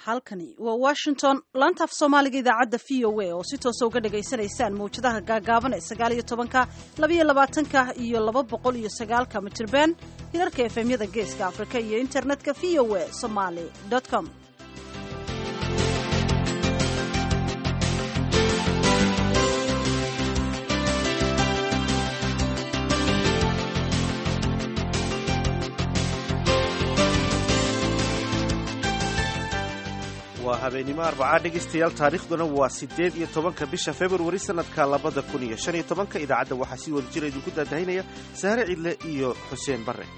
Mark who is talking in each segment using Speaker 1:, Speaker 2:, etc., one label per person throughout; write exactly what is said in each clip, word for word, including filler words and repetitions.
Speaker 1: halkani waa Washington laanta af Soomaaliga idaacadda V O A oo si toos ah uga dhageysanaysaan mowjadaha gaagaaban ee sagaal iyo tobanka laba iyo labaatanka iyo laba boqol iyo sagaalka mitirban hirarka F M-yada Geeska Afrika iyo internetka v o a somali dot com.
Speaker 2: waa habeenimo arbacaa dhegaystayaal taariikhduna waa siddeed iyo tobanka bisha februari sanadka labada kun iyo shan iyo tobanka idaacadda waxaa sii wada jira idinku daadahinaya sahre cidle iyo xuseen barre.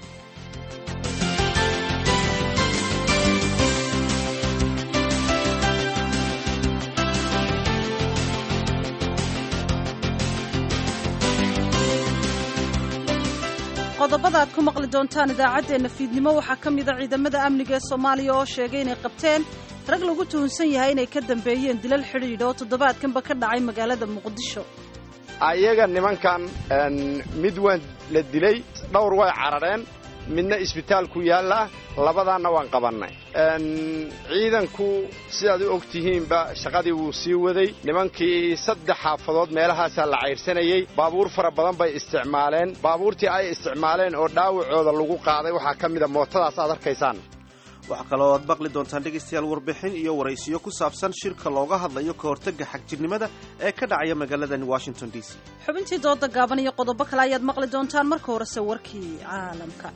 Speaker 1: qodobada aad ku maqli doontaan idaacaddeenna fiidnimo waxaa ka mida ciidamada amniga ee Soomaaliya oo sheegay inay qabteen rag lagu tuhunsan yahay inay ka dambeeyeen dilal xidhiidh oo toddobaadkanba ka dhacay magaalada Muqdisho.
Speaker 3: ayaga nimankan mid waan la dilay dhowr way carareen midna isbitaalku yaala labadaana waan qabannay ciidanku sidaad u ogtihiinba shaqadii wuu sii waday nimankii saddex xaafadood meelahaas la cayrsanayay baabuur fara badan bay isticmaaleen baabuurtii ay isticmaaleen oo dhaawacooda lagu qaaday waxa kamida mootadaas aad arkaysaan.
Speaker 2: waxaa kaloo aad maqli doontaan dhegaystayaal warbixin iyo waraysiyo ku saabsan shirka looga hadlayo ka hortagga xagjirnimada ee ka dhacaya magaaladan Washington D C.
Speaker 1: xubintii dooda gaaban iyo qodobo kale ayaad maqli doontaan marka horese warkii caalamka.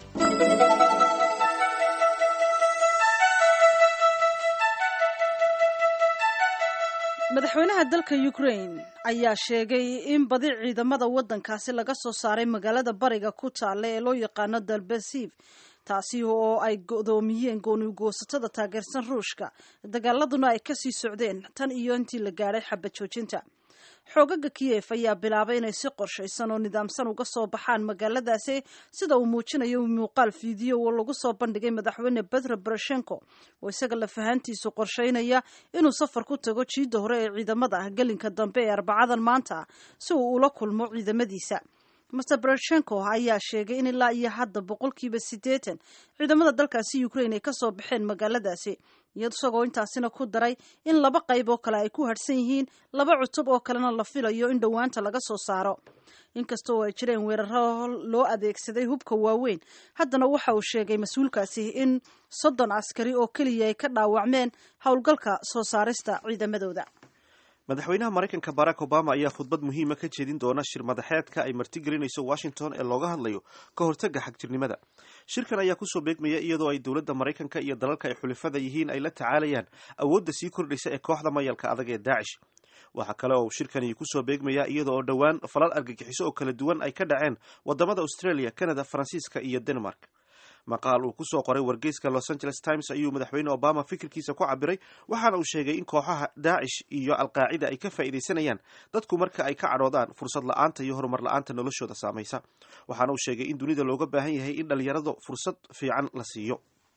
Speaker 1: madaxweynaha dalka Ukraine ayaa sheegay in badi ciidamada waddankaasi laga soo saaray magaalada bariga ku taalla ee loo yaqaano Dalbasiv taasi oo ay go'doomiyeen gooni-goosatada taageersan Ruushka dagaaladuna ay ka sii socdeen tan iyo intii la gaaray xabad joojinta. xoogaga Kiev ayaa bilaabay inay si qorshaysan oo nidaamsan uga soo baxaan magaaladaasi sida uu muujinayo muuqaal fiidiyo oo lagu soo bandhigay madaxweyne Petro Poroshenko oo isaga la fahantiisu qorsheynaya inuu safar ku tago jiida hore ee ciidamada ah galinka dambe ee arbacadan maanta si uu ula kulmo ciidamadiisa. Mister Poroshenko ayaa sheegay in ilaa iyo hadda boqolkiiba siddeetan ciidamada dalkaasi Ukraine ay ka soo baxeen magaaladaasi iyadoo intaasina ku daray in laba qayb oo kale ay ku harsan yihiin laba cutub oo kalena la filayo in dhawaanta laga soo saaro. inkastoo ay jireen weeraro loo adeegsaday hubka waaweyn haddana waxa uu sheegay mas'uulkaasi in soddon askari oo kaliya ay ka dhaawacmeen howlgalka soo saarista ciidamadooda.
Speaker 2: madaxweynaha Mareykanka Barack Obama ayaa khudbad muhiima ka jeedin doona shir madaxeedka ay martigelinayso Washington ee looga hadlayo ka hortagga xagjirnimada. shirkan ayaa ku soo beegmaya iyadoo ay dowladda Mareykanka iyo dalalka ay xulafada yihiin ay la tacaalayaan awoodda sii kordhaysa ee kooxda mayalka adag ee Daesh. waxa kale oo shirkani ku soo beegmaya iyadoo oo dhawaan falal argagixiso oo kala duwan ay ka dhaceen wadamada Australia, Canada, Faransiiska iyo Denmark. maqaal uu ku soo qoray wargeyska Los Angeles Times ayuu madaxweyne Obama fikirkiisa ku cabiray waxaana uu sheegay in kooxaha Daesh iyo Al-Qaacida ay ka faa'iideysanayaan dadku marka ay ka cadhoodaan fursad la'aanta iyo horumar la'aanta noloshooda saamaysa. waxaana uu sheegay in dunida looga baahan yahay in dhalinyaradu fursad fiican la siiyo.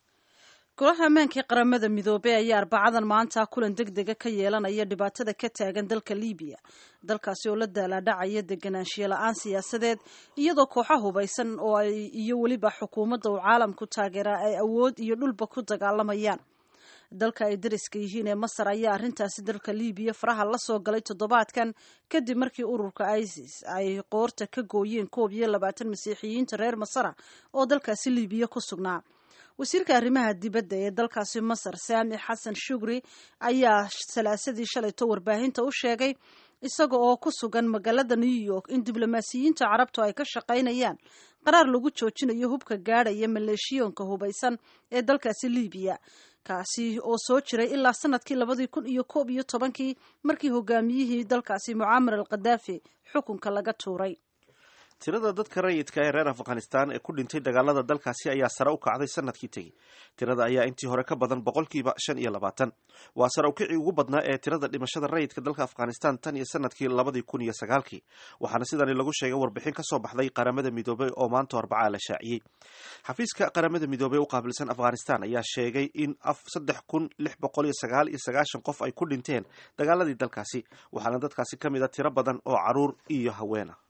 Speaker 1: golaha ammaanka ee qaramada midoobay ayaa arbacadan maanta kulan degdega ka yeelanaya dhibaatada ka taagan dalka Liibiya dalkaasi oo la daalaadhacaya deganaanshiyo la'aan siyaasadeed iyadoo kooxo hubaysan oo ay iyo weliba xukuumadda uu caalamku taageera ay awood iyo dhulba ku dagaalamayaan. dalka ay dariska yihiin ee Masar ayaa arrintaasi dalka Liibiya faraha la soo galay toddobaadkan kadib markii ururka ISIS ay qoorta ka gooyeen koob iyo labaatan masiixiyiinta reer Masar oo dalkaasi Liibiya ku sugnaa. wasiirka arrimaha dibadda ee dalkaasi Masar Saami Xasan Shugri ayaa salaasadii shalayto warbaahinta u sheegay isaga oo ku sugan magaalada New York in diblomaasiyiinta carabtu ay ka shaqaynayaan qaraar lagu joojinayo hubka gaadhaya maleeshiyoonka hubaysan ee dalkaasi Liibiya kaasi oo soo jiray ilaa sanadkii labadii kun iyo koob iyo tobankii markii hogaamiyihii dalkaasi Muammar al-Qaddafi xukunka laga tuuray.
Speaker 2: tirada dadka rayidka ee reer Afghanistan ee ku dhintay dagaalada dalkaasi ayaa sare u kacday sanadkii tagay. tirada ayaa intii hore ka badan boqolkiiba shan iyo labaatan. waa sare u kicii ugu badnaa ee tirada dhimashada rayidka dalka Afghanistan tan iyo sanadkii labadii kun iyo sagaalkii. waxaana sidani lagu sheegay warbixin ka soo baxday qaramada midoobay oo maanta Arbacaa la shaaciyay. xafiiska qaramada midoobay u qaabilsan Afghanistan ayaa sheegay in saddex kun lix boqol iyo sagaal iyo sagaashan qof ay ku dhinteen dagaaladii dalkaasi. waxaana dadkaasi ka mid ah tiro badan oo caruur iyo haween ah.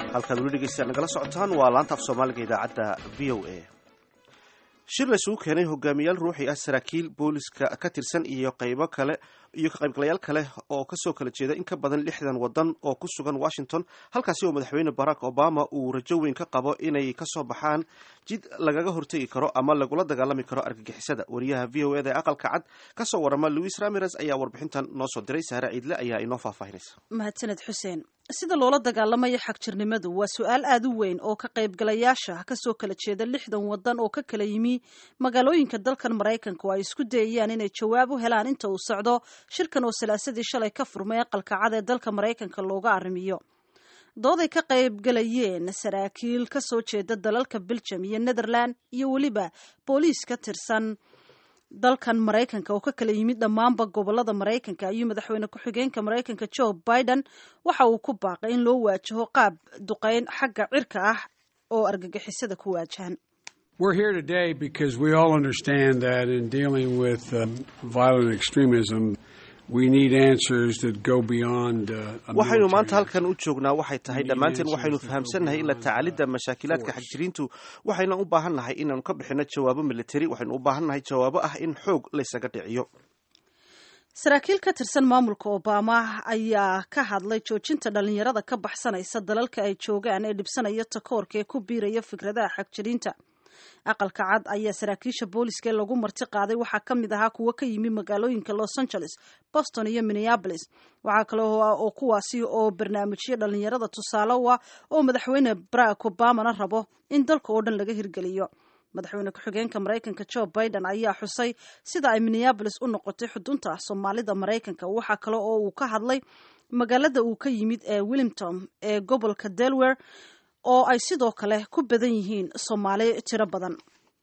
Speaker 2: halkaad weli dhegeystayaal nagala socotaan waa laanta af soomaaliga idaacadda v o a. shir la isugu keenay hogaamiyaal ruuxi ah, saraakiil booliska ka tirsan iyo qaybo kale iyo ka qaybgalayaal kale oo kasoo kala jeeda in ka badan lixdan wadan oo ku sugan Washington, halkaasi oo madaxweyne Barack Obama uu rajo weyn ka qabo inay kasoo baxaan jid lagaga hortagi karo ama lagula dagaalami karo argagixisada. wariyaha V O A da aqalka cad kasoo warama Luis Ramirez ayaa warbixintan noo soo diray. Sahra Ciidle ayaa inoo faahfaahinaysa.
Speaker 1: mahadsaned xuseen. sida loola dagaalamayo xagjirnimadu waa su-aal aad u weyn oo ka qaybgalayaasha kasoo kala jeeda lixdan wadan oo ka kala yimi magaalooyinka dalkan Maraykanka oo ay isku dayayaan inay jawaab u helaan inta uu socdo shirkan oo salaasadii shalay ka furmay aqalka cad ee dalka Maraykanka looga arrimiyo. dooday ka qaybgalayeen saraakiil kasoo jeeda dalalka Belgium iyo Netherland iyo weliba booliis ka tirsan dalkan Maraykanka oo ka kala yimid dhammaanba gobolada Maraykanka ayuu madaxweyne ku-xigeenka Maraykanka Joe Biden waxa uu ku baaqay in loo waajaho qaab duqeyn xagga cirka ah oo argagixisada ku waajahan.
Speaker 4: We're here today because we all understand that in dealing with um, violent extremism we need answers that go beyond uh,
Speaker 2: waxaynu maanta halkan u joognaa waxay tahay dhammaanteen waxaynu fahamsannahay in la tacaalidda mashaakilaadka xagjiriintu waxayna u baahannahay inaanu ka bixino jawaabo military, waxaynu u baahannahay jawaabo ah in xoog la isaga dhiciyo.
Speaker 1: saraakiil ka tirsan maamulka Obama ayaa ka hadlay joojinta dhalinyarada ka baxsanaysa dalalka ay joogaan ee dhibsanaya takoorka ee ku biiraya fikradaha xagjiriinta. aqalka cad ayaa saraakiisha booliska lagu marti qaaday waxaa ka mid ahaa kuwa ka yimi magaalooyinka Los Angeles, Boston iyo Minneapolis. waxaa kale oo kuwaasi oo barnaamijyo dhalinyarada tusaale u ah oo madaxweyne Barack Obama na rabo in dalka oo dhan laga hirgeliyo. madaxweyne ku-xigeenka Maraykanka Joe Biden ayaa xusay sida ay Minneapolis u noqotay xudunta Soomaalida Maraykanka. waxaa kale oo uu ka hadlay magaalada uu ka yimid ee Wilmington ee gobolka Delaware oo ay sidoo kale ku badan yihiin Soomaali tiro badan.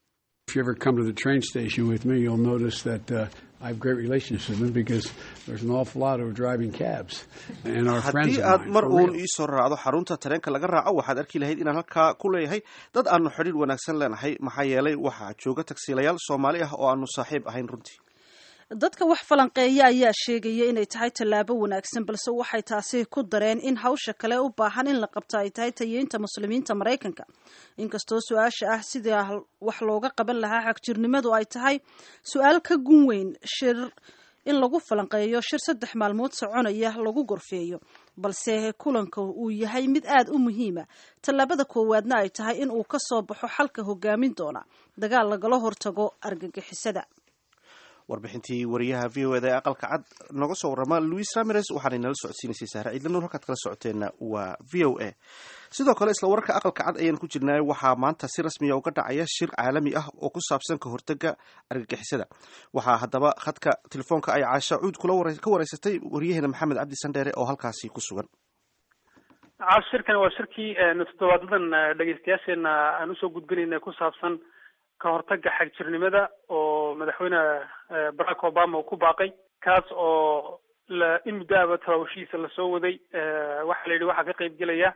Speaker 4: If you ever come to the train station with me, you'll notice that uh, I have great relationships with them because there's an awful lot of driving cabs and our friends.
Speaker 2: haddii aad mar uun ii soo raacdo xarunta tareenka laga raaco waxaad arki lahayd inaan halkaa ku leeyahay dad aanu xidhiir wanaagsan leenahay maxaa yeelay waxaa jooga tagsiilayaal Soomaali ah oo aanu saaxiib ahayn runtii.
Speaker 1: dadka wax falanqeeya ayaa sheegaya inay tahay tallaabo wanaagsan, balse waxay taasi ku dareen in hawsha kale u baahan in la qabto ay tahay tayeynta muslimiinta Maraykanka. inkastoo su-aasha ah sida wax looga qaban lahaa xagjirnimadu ay tahay su-aal ka gun weyn shir in lagu falanqeeyo shir saddex maalmood soconaya lagu gorfeeyo, balse kulanka uu yahay mid aad u muhiima. tallaabada koowaadna ay tahay in uu ka soo baxo xalka hogaamin doona dagaal lagala hortago argagixisada.
Speaker 2: warbixintii wariyaha V O A da aqalka cad noga soo warama Luis Ramirez waxaana inala socodsiinaysay Sahra Ciidle nuur. halkaad kala socoteena waa V O A. sidoo kale isla wararka aqalka cad ayaan ku jirnaa. waxaa maanta si rasmi ah uga dhacaya shir caalami ah oo ku saabsan ka hortagga argagixisada. waxaa haddaba khadka telefoonka ay Caasha Cuud kula ka wareysatay wariyaheena Maxamed Cabdi Sandheere oo halkaasi ku sugan.
Speaker 5: shirkan waa shirkii toddobaadadan dhegeystayaasheena aan usoo gudbinayna ku saabsan ka hortagga xagjirnimada oo madaxweyne Barack Obama uu ku baaqay, kaas oo la in muddaaba tabaabashiisa lasoo waday. waxaa la yidhi waxaa ka qaybgelaya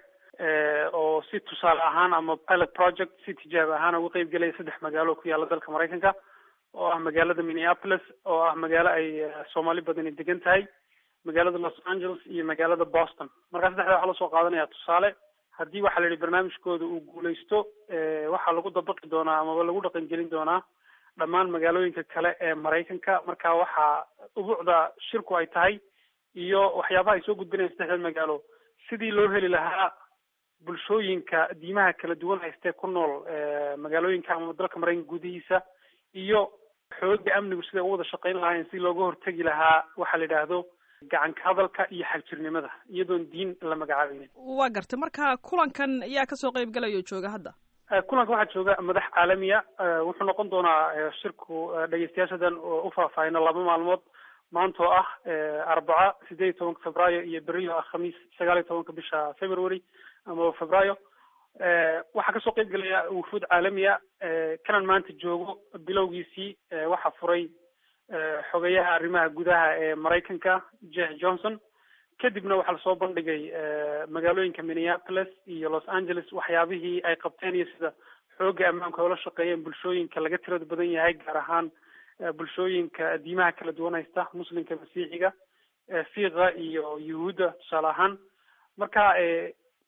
Speaker 5: oo si tusaale ahaan ama pilot project si tijaabo ahaan uga qaybgelaya saddex magaalo ku yaala dalka Maraykanka oo ah magaalada Minneapolis oo ah magaalo ay Soomaali badani degan tahay, magaalada Los Angeles iyo magaalada Boston. markaa saddexda waxaa lasoo qaadanaya tusaale. haddii waxaa la yidhi barnaamijkooda uu guulaysto waxaa lagu dabaqi doonaa amaba lagu dhaqan gelin doonaa dhammaan magaalooyinka kale ee Maraykanka. marka waxaa ubuucda shirku ay tahay iyo waxyaabaha ay soo gudbinayaan saddexda magaalo sidii loo heli lahaa bulshooyinka diimaha kala duwan haystee ku nool magaalooyinka ama dalka Maraykanka gudihiisa iyo xoogga amnigu siday u wada shaqayn lahaayeen si looga hortagi lahaa waxaa la yidhaahdo gacan ka hadalka iyo xagjirnimada iyadoon diin la magacaabaynin.
Speaker 6: waa gartay. marka kulankan yaa kasoo qayb galaya oo jooga hadda?
Speaker 5: kulanka waxaa jooga madax caalamiya. wuxuu noqon doonaa shirku dhegeystayaashadan u faahfaahina laba maalmood, maanta oo ah arbaca sideed iyo tobanka febraayo iyo beri oo ah khamiis sagaal iyo tobanka bisha february ama febraayo. waxaa kasoo qayb galaya wufuud caalamiya. kanan maanta joogo bilowgiisii waxaa furay xogayaha arrimaha gudaha ee Maraykanka Jeff Johnson. kadibna waxaa lasoo bandhigay magaalooyinka Minneapolis iyo Los Angeles waxyaabihii ay qabteen iyo sida xoogga ammaanka ula shaqeeyeen bulshooyinka laga tirada badan yahay, gaar ahaan bulshooyinka diimaha kala duwan haysta, muslimka, masiixiga, fiiqa iyo yuhuudda tusaale ahaan. marka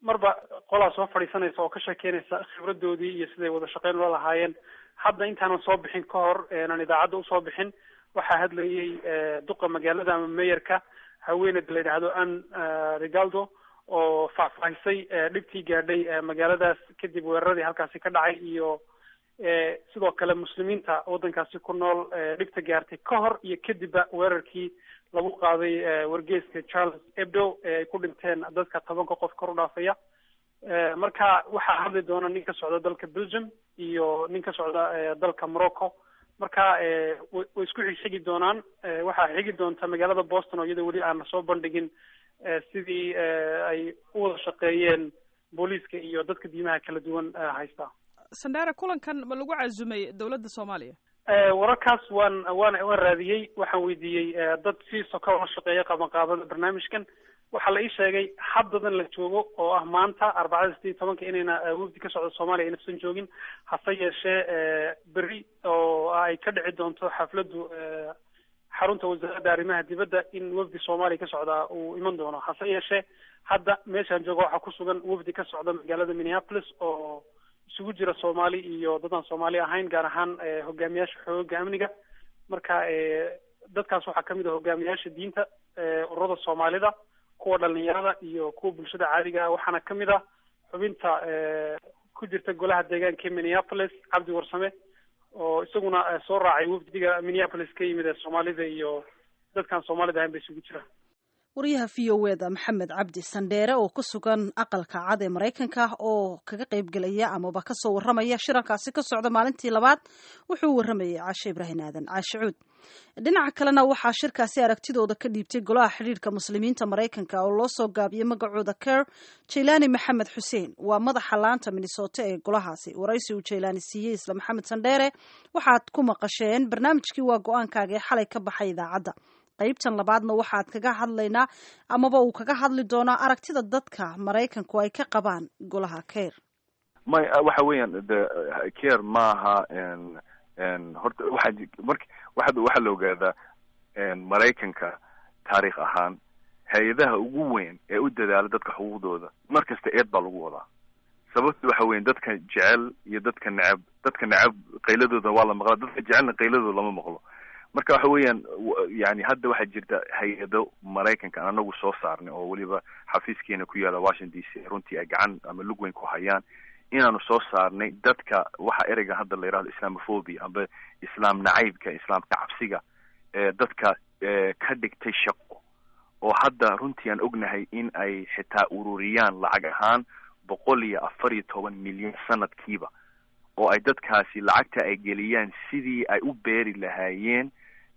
Speaker 5: marba qolaa soo fadhiisanaysa oo ka sheekeynaysa khibradoodii iyo siday wada shaqeyn ula lahaayeen. hadda intaanan soo bixin ka hor aanan idaacadda usoo bixin waxaa hadlayay duqa magaalada ama meeyarka haweeneyda la yidhaahdo Anne Rigaldo oo faahfaahisay dhibtii gaadhay magaaladaas kadib weeraradii halkaasi ka dhacay iyo sidoo kale muslimiinta waddankaasi ku nool dhibta gaartay ka hor iyo kadibba weerarkii lagu qaaday wargeyska Charles Hebdo ee ay ku dhinteen dadka tobanka qof kor u dhaafaya. marka waxaa hadli doona nin ka socda dalka Belgium iyo nin ka socda dalka Morocco. marka way isku xigi doonaan. waxaa xigi doonta magaalada Boston oo iyada weli aan soo bandhigin sidii ay u wada shaqeeyeen booliiska iyo dadka diimaha kala duwan haysta.
Speaker 6: Sandera, kulankan ma lagu cazumay dawladda Soomaaliya?
Speaker 5: wararkaas waan waan waan raadiyey. waxaan weydiiyey dad si soo ka shaqeeya qaban qaabada barnaamijkan. waxaa la ii sheegay haddadan la joogo oo ah maanta arbacada sideed iyo tobanka inayna wafdi ka socdo Soomaaliya inaysan joogin, hase yeeshee berri oo ay ka dhici doonto xafladdu xarunta wasaaradda arrimaha dibadda in wafdi Soomaaliya ka socda uu iman doono. hase yeeshee hadda meeshaan joogo waxaa ku sugan wafdi ka socda magaalada Minneapolis oo isugu jira Soomaali iyo dad aan Soomaali ahayn, gaar ahaan hogaamiyaasha xoogga amniga. marka dadkaas waxaa kamid ah hogaamiyaasha diinta, ururada Soomaalida, kuwa dhalinyarada iyo kuwa bulshada caadiga ah. waxaana kamid ah xubinta ku jirta golaha deegaanka Minneapolis Cabdi Warsame oo isaguna soo raacay wafdiga Minneapolis ka yimid ee Soomaalida iyo dadkan Soomaalida ahayn bay isugu jiraan.
Speaker 1: wariyaha V O A da Maxamed Cabdi Sandheere oo ku sugan aqalka cad ee Mareykanka oo kaga qayb galaya amaba ka soo waramaya shirarkaasi ka socda maalintii labaad wuxuu waramayay Caashe Ibrahim Aadan Caashe Cuud. dhinaca kalena waxaa shirkaasi aragtidooda ka dhiibtay golaha xiriirka muslimiinta Mareykanka oo loo soo gaabiyay magacooda Care Jailani Maxamed Xuseen waa madaxa laanta Minnesota ee golahaasi. waraysi uu Jailani siiyay isla Maxamed Sandheere waxaad ku maqasheen barnaamijkii waa go'aankaaga ee xalay ka baxay idaacadda. qaybtan labaadna waxaad kaga hadlaynaa amaba uu kaga hadli doonaa aragtida dadka Mareykanku ay ka qabaan golaha Care.
Speaker 7: may waxa weeyaan the Care maaha en en horta waxa markii waxa waxa la ogaadaa en Mareykanka taariikh ahaan hay'adaha ugu weyn ee u dadaala dadka xuquuqdooda markasta eed baa lagu wadaa. sababtu waxa weeyaan dadka jecel iyo dadka necab dadka necab qayladooda waa la maqlaa, dadka jecelna qayladooda lama maqlo. marka waxa weeyaan yani hadda waxaa jirta hay-ado Mareykanka aan anagu soo saarnay oo weliba xafiiskeena ku yaala Washington D C runtii ay gacan ama lug weyn ku hayaan inaanu soo saarnay dadka waxa ereyga hadda la yiraahdo Islamophobia amba islaam nacaybka, islaamka cabsiga ee dadka ka dhigtay shaqo oo hadda runtii aan ognahay in ay xitaa ururiyaan lacag ahaan boqol iyo afar iyo toban milyan sanadkiiba oo ay dadkaasi lacagta ay geliyaan sidii ay u beeri lahaayeen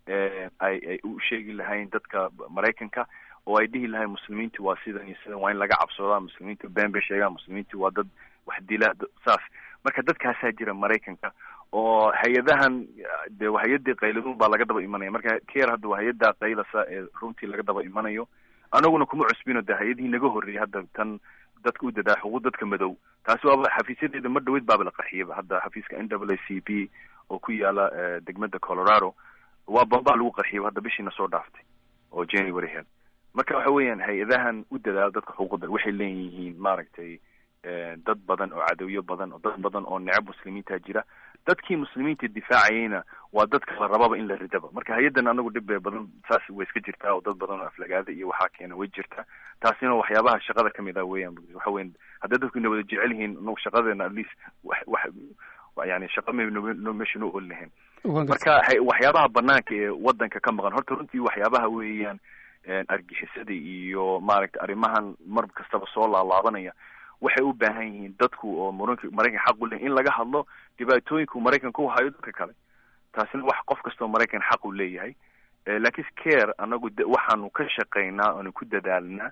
Speaker 7: ay ay u sheegi lahayn dadka Mareykanka oo ay dhihi lahayn muslimiintu waa sidan iyo sidan, waa in laga cabsoodaa, muslimiintu been bay sheegaan, muslimiintu waa dad wax dila saas. marka dadkaasaa jira Mareykanka oo hay-adahan de hay-adii qayladun baa laga daba imanaya. marka Care hadda waa hay-ada qaylasa ee runtii laga daba imanayo. anaguna kuma cusbino de hay-adihii naga horreeyay hadda tan dadka u dadaa xuquuq dadka madow taasi waaba xafiisyadeeda mar dhaweyd baaba la qarxiyay. hadda xafiiska N double A C P oo ku yaala degmada Colorado waa bamba lagu qarxiyay hadda bishiina soo dhaaftay oo January head. marka waxa weeyaan hay-adahan u dadaa dadka xuquuqda waxay leeyihiin maaragtay dad badan oo cadawyo badan oo dad badan oo necab muslimiinta jira. dadkii muslimiinta difaacayna waa dadka la rababa in la ridaba. marka hay-adan anagu dhib badan saas way iska jirtaa oo dad badan oo aflagaada iyo waxaa keena way jirtaa. taasina waxyaabaha shaqada kamid ah weeyaan. waxa weeyaan hadda dadku inay wada jecel yihiin nagu shaqadeena at least wax wax yani shaqa ma meesha noo olnahayn. marka waxyaabaha banaanka ee wadanka ka maqan horta runtii waxyaabaha weeyaan argixisada iyo maaragtay arrimahan mar kastaba soo laalaabanaya waxay u baahan yihiin dadku oo Mareykan xaq u leh in laga hadlo dhibaatooyinka Mareykanka u hayo dadka kale. taasina wax qof kasta oo Mareykan xaq u leeyahay. laakiin Care anagu waxaanu ka shaqeynaa oo ku dadaalnaa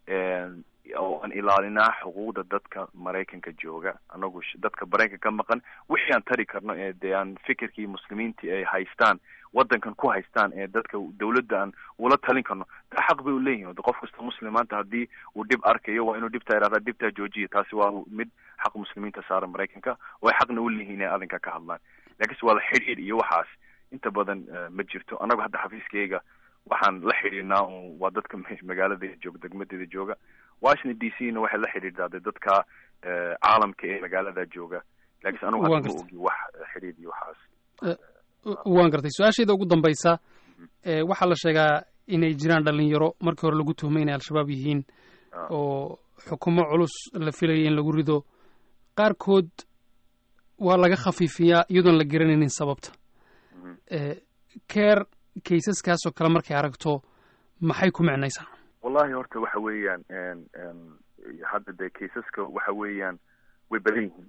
Speaker 7: oo aan ilaalinaa xuquuqda dadka Mareykanka jooga. anagu dadka Mareykanka ka maqan wixii aan tari karno ee de aan fikirkii muslimiinta ay haystaan wadankan ku haystaan ee dadka dawladda aan ula talin karno taa xaq bay u leeyihiin. qof kasta muslimiinta haddii uu dhib arkayo waa inuu dhibta iraahdaa dhibta joojiya. taasi waa mid xaq muslimiinta saaran Mareykanka oo ay xaqna u leeyihiin inay arrinka ka hadlaan. laakiinse waa la xidhiir iyo waxaas inta badan ma jirto. anagu hadda xafiiskayga waxaan la xidhiirnaa waa dadka magaalada jooga degmadeeda jooga washington d c na waxay la xidhiidhaa de dadka caalamka ee magaalada jooga laakiin anugu hadda ma ogi wax xidhiid iyo waxaas
Speaker 8: waan gartay su-aashayda ugu dambaysa waxaa la sheegaa inay jiraan dhalinyaro markii hore lagu tuhmay inay al-shabaab yihiin oo xukumo culus la filayay in lagu rido qaarkood waa laga khafiifiyaa iyadoon la garanaynin sababta keer kaysaskaasoo kale markay aragto maxay ku micnaysaa
Speaker 7: wallahi horta waxa weeyaan hadda dee kaysaska waxa weeyaan way badan yihiin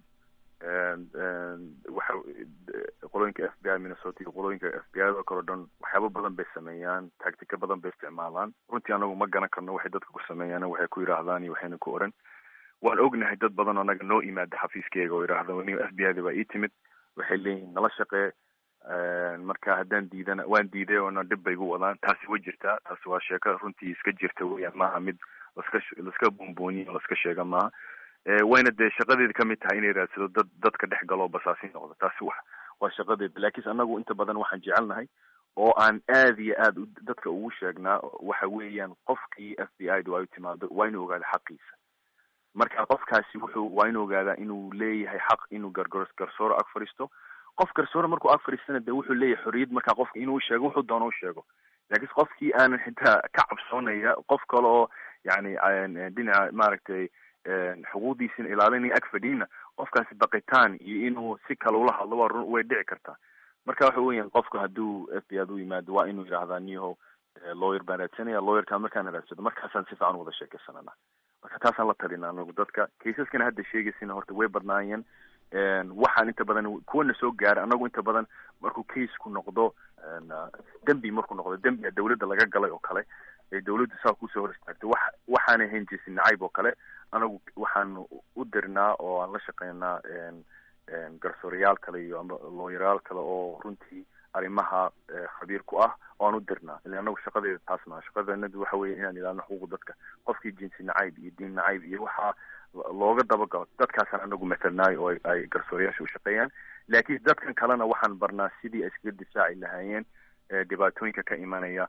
Speaker 7: waxa qolooyinka f b i minnesota iyo qolooyinka f b i oo kale o dhan waxyaaba badan bay sameeyaan tactica badan bay isticmaalaan runtii anagu ma garan karno waxay dadka ku sameeyaan waxay ku yidhaahdaan iyo waxayna ku oran waan ognahay dad badan oo anaga noo imaada xafiiskeyga oo yidhaahda nin f b i da baa ii timid waxay leeyihiin nala shaqee marka haddaan diidana waan diiday oona dhib bay igu wadaan taasi way jirtaa taasi waa sheeko runtii iska jirta weyaan maaha mid laska laska boonbooniyo laska sheega maaha wayna dee shaqadeeda kamid tahay inay raadsado dad dadka dhex galoo basaasi noqdo taasi wa waa shaqadeeda laakiin anagu inta badan waxaan jecelnahay oo aan aad iyo aad dadka ugu sheegnaa waxa weeyaan qofkii f b i da waa u timaado waa inuu ogaada xaqiisa marka qofkaasi wuxuu waa inuu ogaadaa inuu leeyahay xaq inuu gargor garsooro ag fadhiisto qof garsoore markuu ag fadhiistana dee wuxuu leeyahay xorriyad markaa qofka inuu sheego wuxuu doono u sheego laakiin qofkii aanan xitaa ka cabsoonaya qof kale oo yani dhinaca maaragtay xuquuqdiisina ilaalinaya ag fadhiina qofkaasi baqitaan iyo inuu si kale ula hadlo waa run way dhici kartaa marka waxa weeyaan qofka hadduu f b i u yimaado waa inuu yidhaahdaa niyahow lawyer baan raadsanaya lawyerkaan markaan raadsado markaasaan si fiican wada sheekaysanana marka taasaan la talina anagu dadka kaysaskana hadda sheegaysina horta way badnaayeen waxaan inta badan kuwana soo gaara anagu inta badan markuu caseku noqdo dembi markuu noqdo dembiga dawladda laga galay oo kale ee dawladdu saa kusoo hor istaagtay wax waxaanay hayn jisin nacayb oo kale anagu waxaan u dirnaa oo aan la shaqeynaa garsoorayaal kale iyo ama looyarayaal kale oo runtii arrimaha khabiir ku ah oo aan u dirnaa ila anagu shaqadeeda taas maa shaqadeennadu waxa weeye inaan ilaalino xuquuqda dadka qofkii jinsi nacayb iyo diin nacayb iyo waxaa looga dabagalo dadkaasaan anagu matalnaay oo ay garsoorayaasha u shaqeeyaan laakiin dadkan kalena waxaan barnaa sidii ay iskaga difaaci lahaayeen dhibaatooyinka ka imanaya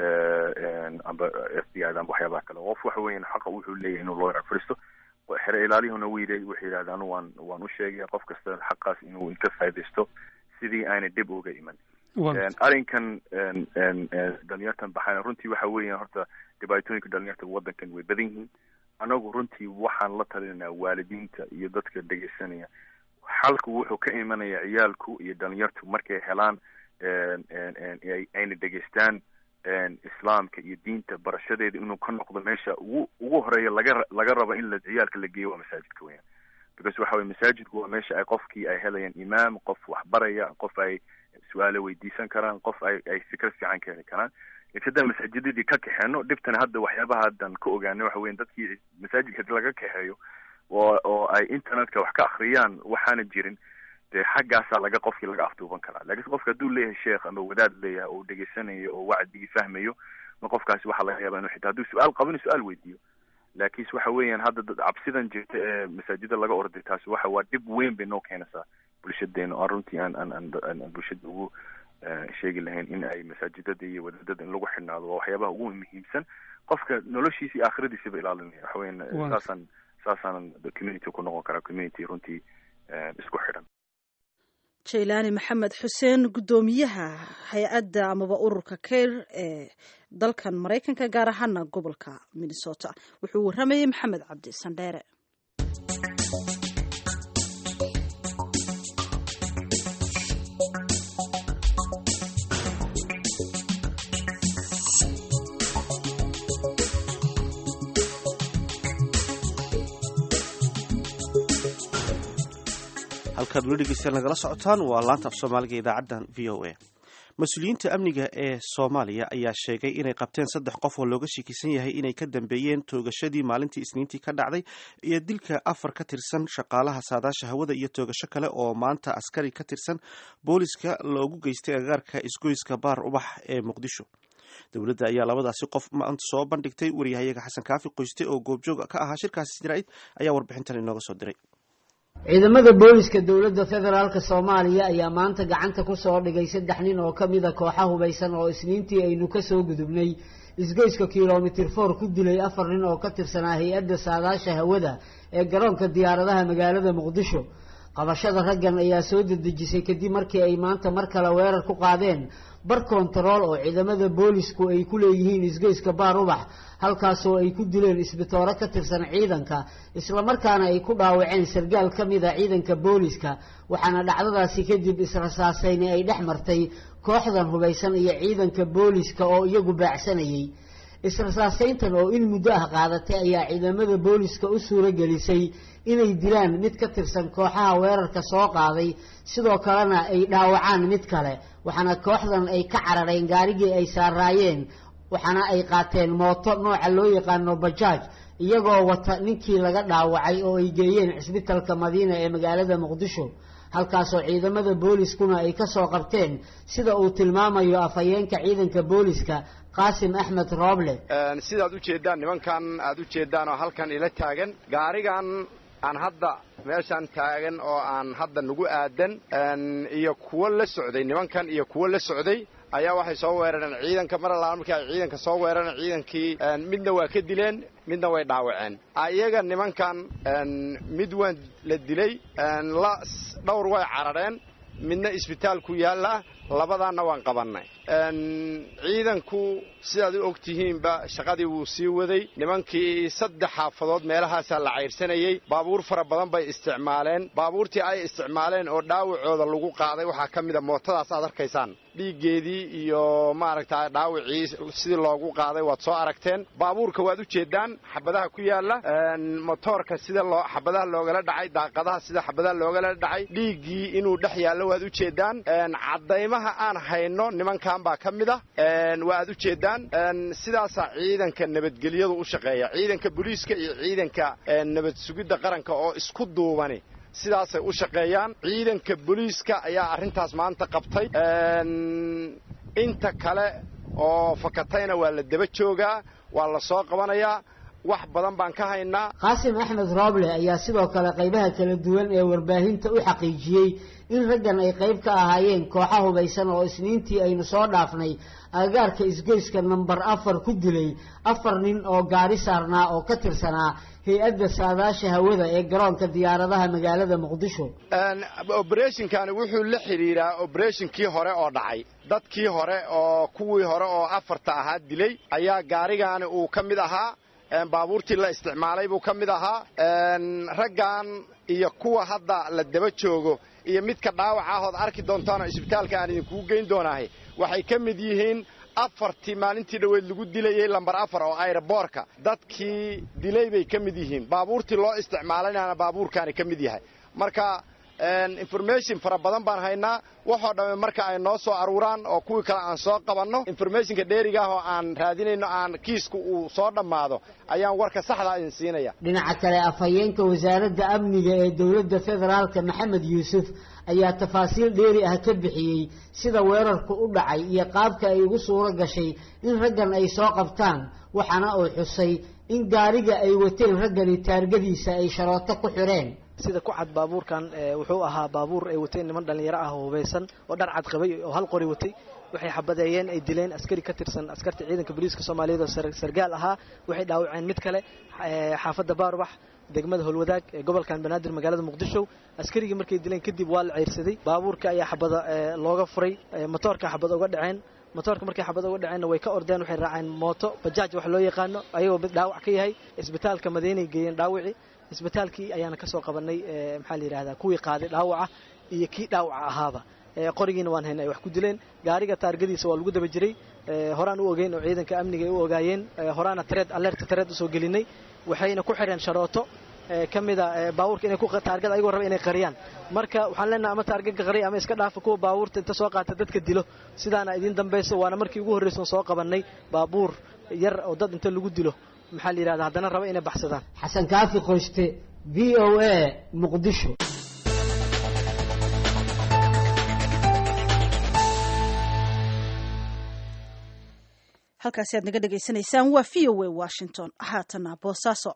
Speaker 7: amba f b i da amba waxyaabaha kale qof waxa weeyaan xaqa wuxuu leeyahay inuu lawyer ag fadhiisto xere ilaalihuna wu yidhi wuxuu yidhahda anu waan waan u sheegaya qof kasta xaqaas inuu inka faa'idaysto sidii aanay dhib uga iman arrinkan dhalinyartan baxayna runtii waxa weeyaan horta dhibaatooyinka dhalinyarta waddankan way badan yihiin anagu runtii waxaan la talinaa waalidiinta iyo dadka dhegaysanaya xalku wuxuu ka imanaya ciyaalku iyo dhalinyartu markay helaan ayna dhegaystaan islaamka iyo diinta barashadeeda inuu ka noqdo meesha ugu ugu horeeya laga laga rabo in la ciyaalka la geeyo waa masaajidka weyaan because waxa weye masaajidku waa meesha ay qofkii ay helayaan imaam qof waxbaraya qof ay su-aalo weydiisan karaan qof ay ay fikra fiican ka heli karaan haddaan masaajidadii ka kaxeeno dhibtana hadda waxyaabaha haddan ka ogaanay waxa weyan dadkii masaajidka laga kaxeeyo oo oo ay internetka wax ka akriyaan waxaana jirin dee xaggaasaa laga qofkii laga afduuban karaa laakiin qofka hadduu leeyahay sheekh ama wadaad leeyahay oo dhegaysanayo oo wacdigii fahmayo ma qofkaasi waxaa laga yaabaa inuu xitaa hadduu su-aal qabo inuu su-aal weydiiyo laakiinse waxa weeyaan hadda cabsidan jirta ee masaajida laga orday taasi waxa waa dhib weyn bay noo keenaysaa bulshadeena oo runtii aan aan aan bulshada ugu sheegi lahayn in ay masaajidada iyo wadaadada in lagu xidhnaado waa waxyaabaha ugu muhiimsan qofka noloshiisa iyo aakhiradiisaba ilaalinaya waxa weeyaan saasaan saasaanan community ku noqon karaa community runtii isku xidhan
Speaker 1: jaylaani maxamed xuseen guddoomiyaha hay-adda amaba ururka care ee dalkan maraykanka gaar ahaana gobolka minnesota wuxuu warramayey maxamed cabdi sandheere
Speaker 2: halkaad weli dhegeystayaal nagala socotaan waa laanta af soomaaliga idaacaddan v o a mas-uuliyiinta amniga ee soomaaliya ayaa sheegay inay qabteen saddex qof oo looga shakisan yahay inay ka dambeeyeen toogashadii maalintii isniintii ka dhacday iyo dilka afar ka tirsan shaqaalaha saadaasha hawada iyo toogasho kale oo maanta askari ka tirsan booliska loogu geystay agagaarka isgoyska baar ubax ee muqdisho dowladda ayaa labadaasi qof maanta soo bandhigtay waryahayaga xasan kaafi qoyste oo goobjoog ka ahaa shirkaasi jaraa'id ayaa warbixintan inooga soo diray
Speaker 9: ciidamada booliska dowladda federaalk soomaaliya ayaa maanta gacanta ku soo dhigay saddex nin oo ka mid a kooxa hubaysan oo isniintii aynu ka soo gudubnay isgoyska kilomitir four ku dilay afar nin oo ka tirsanaa hay-adda saadaasha hawada ee garoonka diyaaradaha magaalada muqdisho qabashada raggan ayaa soo dedejisay kadib markii ay maanta mar kale weerar ku qaadeen bar kontarool oo ciidamada boolisku ay ku leeyihiin isgoyska baar ubax halkaasoo ay ku dileen isbitooro ka tirsan ciidanka islamarkaana ay ku dhaawaceen sargaal ka mid a ciidanka booliska waxaana dhacdadaasi kadib israsaasayni ay dhex martay kooxdan hubaysan iyo ciidanka booliska oo iyagu baacsanayay israsaasayntan oo in muddo ah qaadatay ayaa ciidamada booliska u suuro gelisay inay dilaan mid ka tirsan kooxaha weerarka soo qaaday sidoo kalena ay dhaawacaan mid kale waxaana kooxdan ay ka carareen gaarigii ay saaraayeen waxaana ay qaateen mooto nooca loo yaqaano bajaaj iyagoo wata ninkii laga dhaawacay oo ay geeyeen cisbitalka madiina ee magaalada muqdisho halkaasoo ciidamada booliskuna ay ka soo qabteen sida uu tilmaamayo afhayeenka ciidanka booliska qaasim axmed rooble
Speaker 3: sidaad u jeedaan nimankan aad u jeedaan oo halkan ila taagan gaarigan aan hadda meeshan taagan oo aan hadda nagu aadan iyo kuwo la socday nimankan iyo kuwo la socday ayaa waxay soo weerareen ciidanka mar alla markii ay ciidanka soo weerareen ciidankii midna waa ka dileen midna way dhaawaceen ayaga nimankan mid waan la dilay la dhowr way carareen midna isbitaal ku yaala labadaana waan qabanay ciidanku sidaad u ogtihiinba shaqadii wuu sii waday nimankii saddex xaafadood meelahaasaa la cayrsanayey baabuur fara badan bay isticmaaleen baabuurtii ay isticmaaleen oo dhaawacooda lagu qaaday waxaa ka mid a mootadaas aad arkaysaan dhiiggeedii iyo maaragtaa dhaawacii sidii loogu qaaday waad soo aragteen baabuurka waad u jeedaan xabadaha ku yaala motoorka sida loo xabadaha loogala dhacay daaqadaha sida xabadaha loogala dhacay dhiiggii inuu dhex yaallo waad u jeedaan caddaymaha aan hayno nimankan baa ka mid ah waad u jeedaan sidaasaa ciidanka nabadgelyadu u shaqeeya ciidanka booliiska iyo ciidanka nabad sugidda qaranka oo isku duubani sidaasay u shaqeeyaan ciidanka booliiska ayaa arrintaas maanta qabtay inta kale oo fakatayna waa la daba joogaa waa la soo qabanayaa wax badan baan ka haynaa
Speaker 9: qaasim axmed rooble ayaa sidoo kale qaybaha kala duwan ee warbaahinta u xaqiijiyey in raggan ay qayb ka ahaayeen kooxa hubaysan oo isniintii aynu soo dhaafnay agagaarka isgoyska nambar afar ku dilay afar nin oo gaari saarnaa oo ka tirsanaa hay-adda saadaasha hawada ee garoonka diyaaradaha magaalada muqdisho
Speaker 3: oberatinkani wuxuu la xidhiiraa oberatinkii hore oo dhacay dadkii hore oo kuwii hore oo afarta ahaa dilay ayaa gaarigaani uu ka mid ahaa baabuurtii la isticmaalay buu ka mid ahaa raggan iyo kuwa hadda la daba joogo iyo midka dhaawac ah ood arki doontaanoo isbitaalka aan idinkugu geyn doonaahay waxay ka mid yihiin afartii maalintii dhoweed lagu dilayey lambar afar oo ayraboorka dadkii dilay bay ka mid yihiin baabuurtii loo isticmaalaynaana baabuurkaani ka mid yahay marka information fara badan baan haynaa waxoo dhamme marka ay noo soo aruuraan oo kuwii kale aan soo qabanno informationka dheeriga ah oo aan raadinayno aan kiisku uu soo dhammaado ayaan warka saxdaa idin siinaya
Speaker 9: dhinaca kale afhayeenka wasaaradda amniga ee dowladda federaalka maxamed yuusuf ayaa tafaasiil dheeri ah ka bixiyey sida weerarku u dhacay iyo qaabka ay ugu suuro gashay in raggan ay soo qabtaan waxaana uu xusay in gaariga ay wateen raggani taargadiisa ay sharooto ku xireen
Speaker 10: sida ku cad baabuurkan wuxuu ahaa baabuur ay wateen niman dhalinyaro ah oo hubaysan oo dhar cad qabay oo hal qori watay waxay xabadeeyeen ay dileen askari ka tirsan askarta ciidanka booliiska Soomaaliyeed oo sargaal ahaa waxay dhaawaceen mid kale xaafadda Baarbax degmada Holwadaag ee gobolkan Banaadir magaalada Muqdisho askarigii markay dileen kadib waa la ceyrsaday baabuurka ayaa xabada looga furay motorka xabada uga dhaceen motorka markay xabada uga dhaceen way ka ordeen waxay raaceen mooto bajaaj wax loo yaqaano ayagoo mid dhaawac ka yahay isbitaalka Madiina geeyeen dhaawici isbitaalkii ayaana ka soo qabanay maxaa la yiraahdaa kuwii qaaday dhaawaca iyo kii dhaawaca ahaaba qorigiina waan haynay wax ku dileen gaariga taargadiisa waa lagu daba jiray horaan u ogeyn oo ciidanka amniga ay u ogaayeen horaana threat alert threat u soo gelinay waxayna ku xireen sharooto kamida baabuurka inay ku taargada ayagoo raba inay qariyaan marka waxaan leenahay ama taargada qariy ama iska dhaafa kuwa baabuurta inta soo qaata dadka dilo sidaana idin dambayso waana markii ugu horreysay soo qabanay baabuur yar oo dad inta lagu dilo maxaa la yiraahdaa haddana raba inay baxsadaan
Speaker 9: xasan kaafi qoyste v o a muqdisho
Speaker 1: halkaasi aad naga dhegaysanaysaan waa v o a washington haatana boosaaso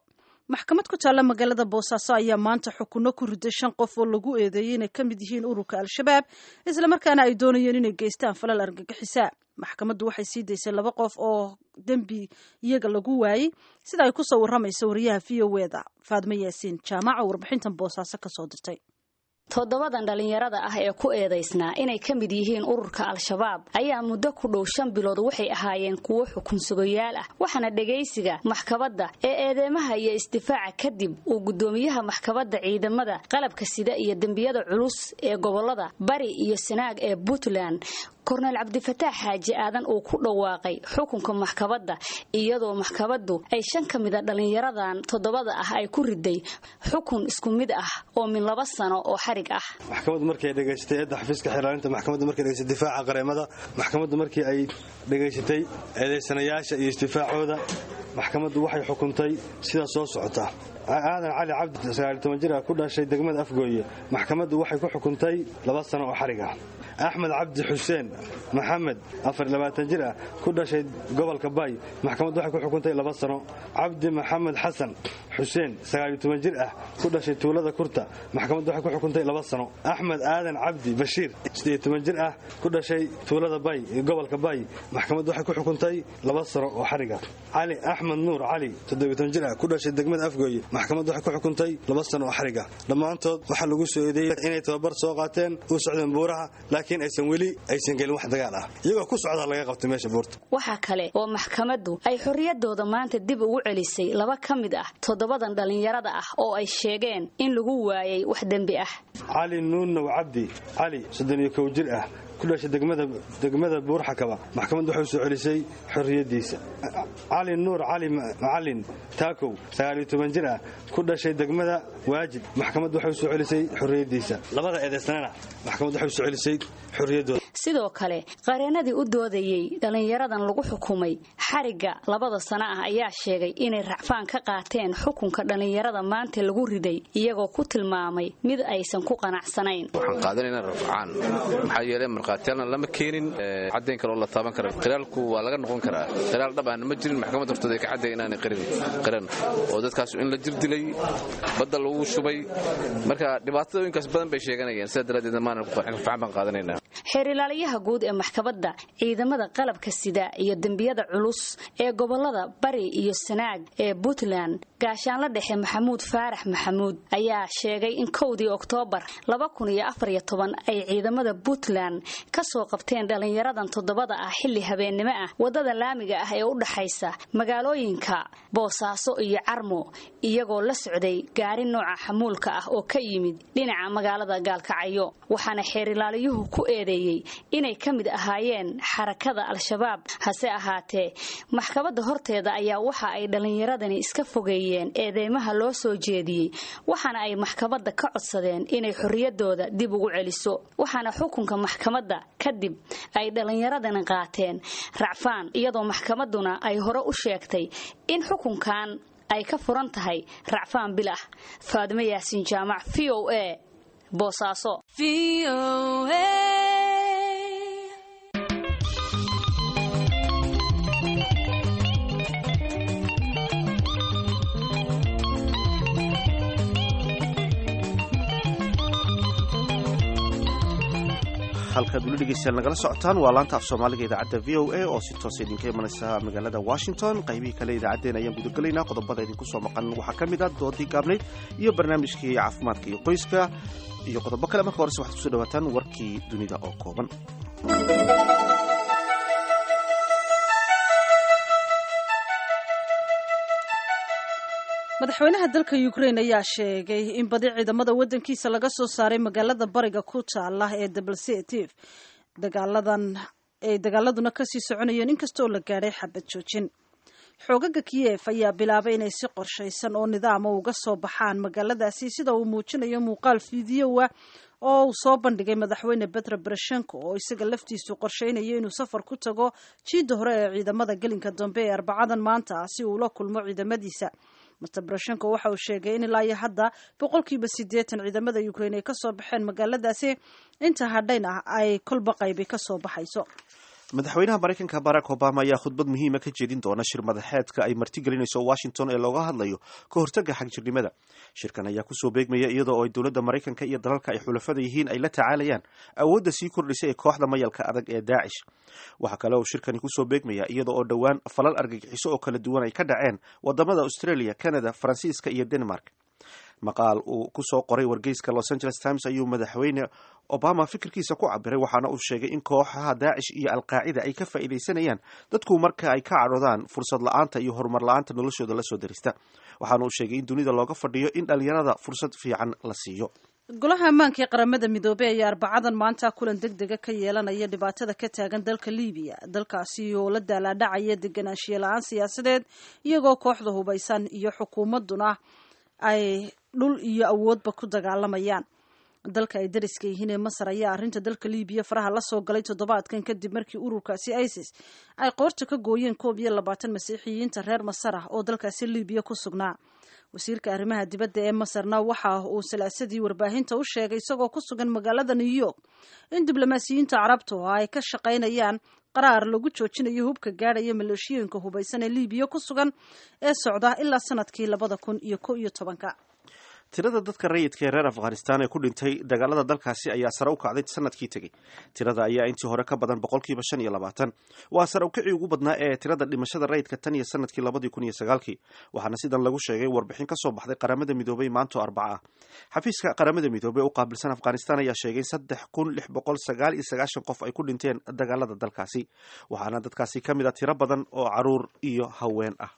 Speaker 1: maxkamad ku taalla magaalada boosaaso ayaa maanta xukunno ku riday shan qof oo lagu eedeeyey inay ka mid yihiin ururka al-shabaab islamarkaana ay doonayeen inay geystaan falal argagixisa. maxkamaddu waxay sii daysay laba qof oo dembi iyaga lagu waayey sida ay ku soo warramayso wariyaha v o e da faadmo yaasiin jaamaca warbixintan boosaaso ka soo dirtay.
Speaker 11: toddobadan dhalinyarada ah ee ku eedaysnaa inay ka mid yihiin ururka al-shabaab ayaa muddo ku dhow shan bilood waxay ahaayeen kuwo xukun sugayaal ah waxaana dhagaysiga maxkamadda ee eedeymaha iyo isdifaaca kadib uu guddoomiyaha maxkamadda ciidamada qalabka sida iyo dembiyada culus ee gobolada bari iyo sanaag ee puntland korneyl cabdifataax xaaji aadan uu ku dhawaaqay xukunka maxkamadda iyadoo maxkamaddu ay shan ka mid a dhalinyaradan toddobada ah ay ku riday xukun isku mid ah oo min laba sano oo xarig ah.
Speaker 12: maxkamaddu markii ay dhageysatay eedda xafiiska xiraalinta maxkamaddu markii ay dhageysatay difaaca qareemada maxkamaddu markii ay dhageysatay eedeysanayaasha iyo istifaacooda maxkamaddu waxay xukuntay sida soo socota. aadan cali cabdi sagaal iyo toban jir ah ku dhashay degmada Afgooye maxkamaddu waxay ku xukuntay laba sano oo xarig ah. axmed cabdi xuseen maxamed afar iyo labaatan jir ah ku dhashay gobolka Bay maxkamaddu waxay ku xukuntay laba sano. cabdi maxamed xasan xuseen sagaal iyo toban jir ah ku dhashay tuulada Kurta maxkamaddu waxay ku xukuntay laba sano. axmed aadan cabdi bashiir siddeed iyo toban jir ah ku dhashay tuulada Bay gobolka Bay maxkamaddu waxay ku xukuntay laba sano oo xarig ah. cali axmed nuur cali toddoba iyo toban jir ah ku dhashay degmada Afgooye maxkamaddu waxay ku xukuntay laba sano oo xarig ah. dhammaantood waxa lagu soo eedeeyay inay tababar soo qaateen u socdeen buuraha laakiin aysan weli aysan gelin wax dagaal ah iyagoo ku socda laga qabtay meesha buurta.
Speaker 11: waxa kale oo maxkamaddu ay xorriyadooda maanta dib ugu celisay laba ka mid ah toddobadan dhalinyarada ah oo ay sheegeen in lagu waayay wax dambi ah.
Speaker 12: cali nuunow cabdi cali soddon iyo kow jir ah ku dhashay degmada degmada Buurxakaba maxkamaddu waxay soo celisay xorriyadiisa. cali nuur cali macallin taakow sagaal iyo toban jir ah ku dhashay degmada Waajid maxkamaddu waxay soo celisay xorriyadiisa. labada eedeysanaana maxkamaddu waxay soo celisay xorriyadooda.
Speaker 11: sidoo kale qareenadii u doodayay dhalinyaradan lagu xukumay xariga labada sano ah ayaa sheegay inay racfaan ka qaateen xukunka dhalinyarada maanta lagu riday iyagoo ku tilmaamay mid aysan ku qanacsanayn.
Speaker 13: waxaan qaadanaynaa rafcaan maxaa yeelay marqaatiyalna lama keenin caddayn kale oo la taaban kara qiraalku waa laga noqon karaa qiraal dhab aan ma jirin maxkamadda hortooda ay ka cadday inaanay qirin qiran oo dadkaas in la jirdilay badda lagu shubay marka dhibaatooyinkaas badan bay sheeganayeen sida daradeedna maana ku qanacin rafcaan baan qaadanaynaa.
Speaker 11: xeerilaaliyaha guud ee maxkamadda ciidamada qalabka sida iyo dembiyada culus ee gobolada bari iyo sanaag ee puntland gaashaanla dhexe maxamuud faarax maxamuud ayaa sheegay in kowdii oktoobar laba kun iyo afar iyo toban ay ciidamada puntland ka soo qabteen dhalinyaradan toddobada ah xilli habeennimo ah wadada laamiga ah ee u dhaxaysa magaalooyinka boosaaso iyo carmo iyagoo la socday gaari nooca xamuulka ah oo ka yimid dhinaca magaalada gaalkacyo waxaana xeerilaaliyuhu ku eedeeyay inay ka mid ahaayeen xarakada al-shabaab hase ahaatee maxkamadda horteeda ayaa waxa ay dhalinyaradani iska fogeeyeen eedeymaha loo soo jeediyey waxaana ay maxkamadda ka codsadeen inay xorriyadooda dib ugu celiso waxaana xukunka maxkamadda kadib ay dhalinyaradani qaateen racfaan iyadoo maxkamadduna ay hore u sheegtay in xukunkan ay ka furan tahay racfaan bilah. faadimo yaasiin jaamac v o a boosaaso.
Speaker 2: halkaad weli dhegeystayaal nagala socotaan waa laanta af soomaaliga idaacadda v o a oo si toosa idinka imanaysa magaalada washington qaybihii kale idaacaddeen ayaan gudagelaynaa qodobada idinku soo maqan waxaa ka mid ah doodii gaabnayd iyo barnaamijkii caafimaadka iyo qoyska iyo qodobo kale marka horese waxaad kusoo dhawaataan warkii dunida oo kooban.
Speaker 1: madaxweynaha dalka Ukraine ayaa sheegay in badi ciidamada wadankiisa laga soo saaray magaalada bariga ku taala ee Debaltseve dagaaladan ay dagaaladuna ka sii soconayeen inkastoo la gaaray xabad joojin. xoogaga Kiev ayaa bilaabay inay si qorshaysan oo nidaam ah uga soo baxaan magaaladaasi sida uu muujinayo muuqaal fiidiyo ah oo uu soo bandhigay madaxweyne Petro Poroshenko oo isaga laftiisu qorsheynaya inuu safar ku tago jiida hore ee ciidamada galinka dambe ee arbacadan maanta si uu la kulmo ciidamadiisa. mister Poroshenko waxa uu sheegay in ilaa iyo hadda boqolkiiba siddeetan ciidamada Ukraine ay ka soo baxeen magaaladaasi inta hadhayna ay kolba qayb ka soo baxayso.
Speaker 2: madaxweynaha maraykanka barack obama ayaa khudbad muhiima ka jeedin doona shir madaxeedka ay martigelinayso washington ee looga hadlayo ka hortaga xagjirnimada. shirkan ayaa kusoo beegmaya iyadoo ay dowladda maraykanka iyo dalalka ay xulafada yihiin ay la tacaalayaan awoodda sii kordhisay ee kooxda mayalka adag ee daacish. waxaa kale oo shirkani kusoo beegmaya iyada oo dhowaan falal argagixiso oo kala duwan ay ka dhaceen wadamada australia, canada, faransiiska iyo denmark. maqaal uu kusoo qoray wargeyska Los Angeles Times ayuu madaxweyne Obama fikirkiisa ku cabiray, waxaana uu sheegay in kooxaha daacish iyo alqaacida ay ka faa'iidaysanayaan dadku marka ay ka cadhoodaan fursad la'aanta iyo horumar la'aanta noloshooda la soo darista. waxaana uu sheegay in dunida looga fadhiyo in dhalinyarada fursad fiican la siiyo.
Speaker 1: golaha ammaanka ee qaramada midoobey ayaa arbacadan maanta kulan degdega ka yeelanaya dhibaatada ka taagan dalka liibiya. dalkaasi oo la daalaadhacaya deganaanshiye la-aan siyaasadeed, iyagoo kooxda hubaysan iyo xukuumaduna ay dhul iyo awoodba ku dagaalamayaan. dalka ay dariska yihiin ee masar ayaa arrinta dalka liibiya faraha la soo galay toddobaadkan kadib markii ururkaasi isis ay qoorta ka gooyeen koob iyo labaatan masiixiyiinta reer masar ah oo dalkaasi liibiya ku sugnaa. wasiirka arrimaha dibadda ee masarna waxa uu salaasadii warbaahinta u sheegay isagoo ku sugan magaalada new york in diblomaasiyiinta carabta oo ay ka shaqaynayaan qaraar lagu joojinayo hubka gaadhaya maleeshiyooyinka hubaysan ee liibiya ku sugan ee socda ilaa sanadkii labada kun iyo ko iyo tobanka.
Speaker 2: tirada dadka rayidka ee reer afghanistan ee ku dhintay dagaalada dalkaasi ayaa sare u kacday sanadkii tegey. tirada ayaa intii hore ka badan boqolkiiba shan iyo labaatan. waa sare ukicii ugu badnaa ee tirada dhimashada rayidka tan iyo sanadkii labadii kun iyo sagaalkii, waxaana sidan lagu sheegay warbixin kasoo baxday qaramada midoobey maanto arbaca ah. xafiiska qaramada midoobey u qaabilsan afghanistan ayaa sheegay saddex kun lix boqol sagaal iyo sagaashan qof ay ku dhinteen dagaalada dalkaasi, waxaana dadkaasi ka mid a tiro badan oo caruur iyo haween ah.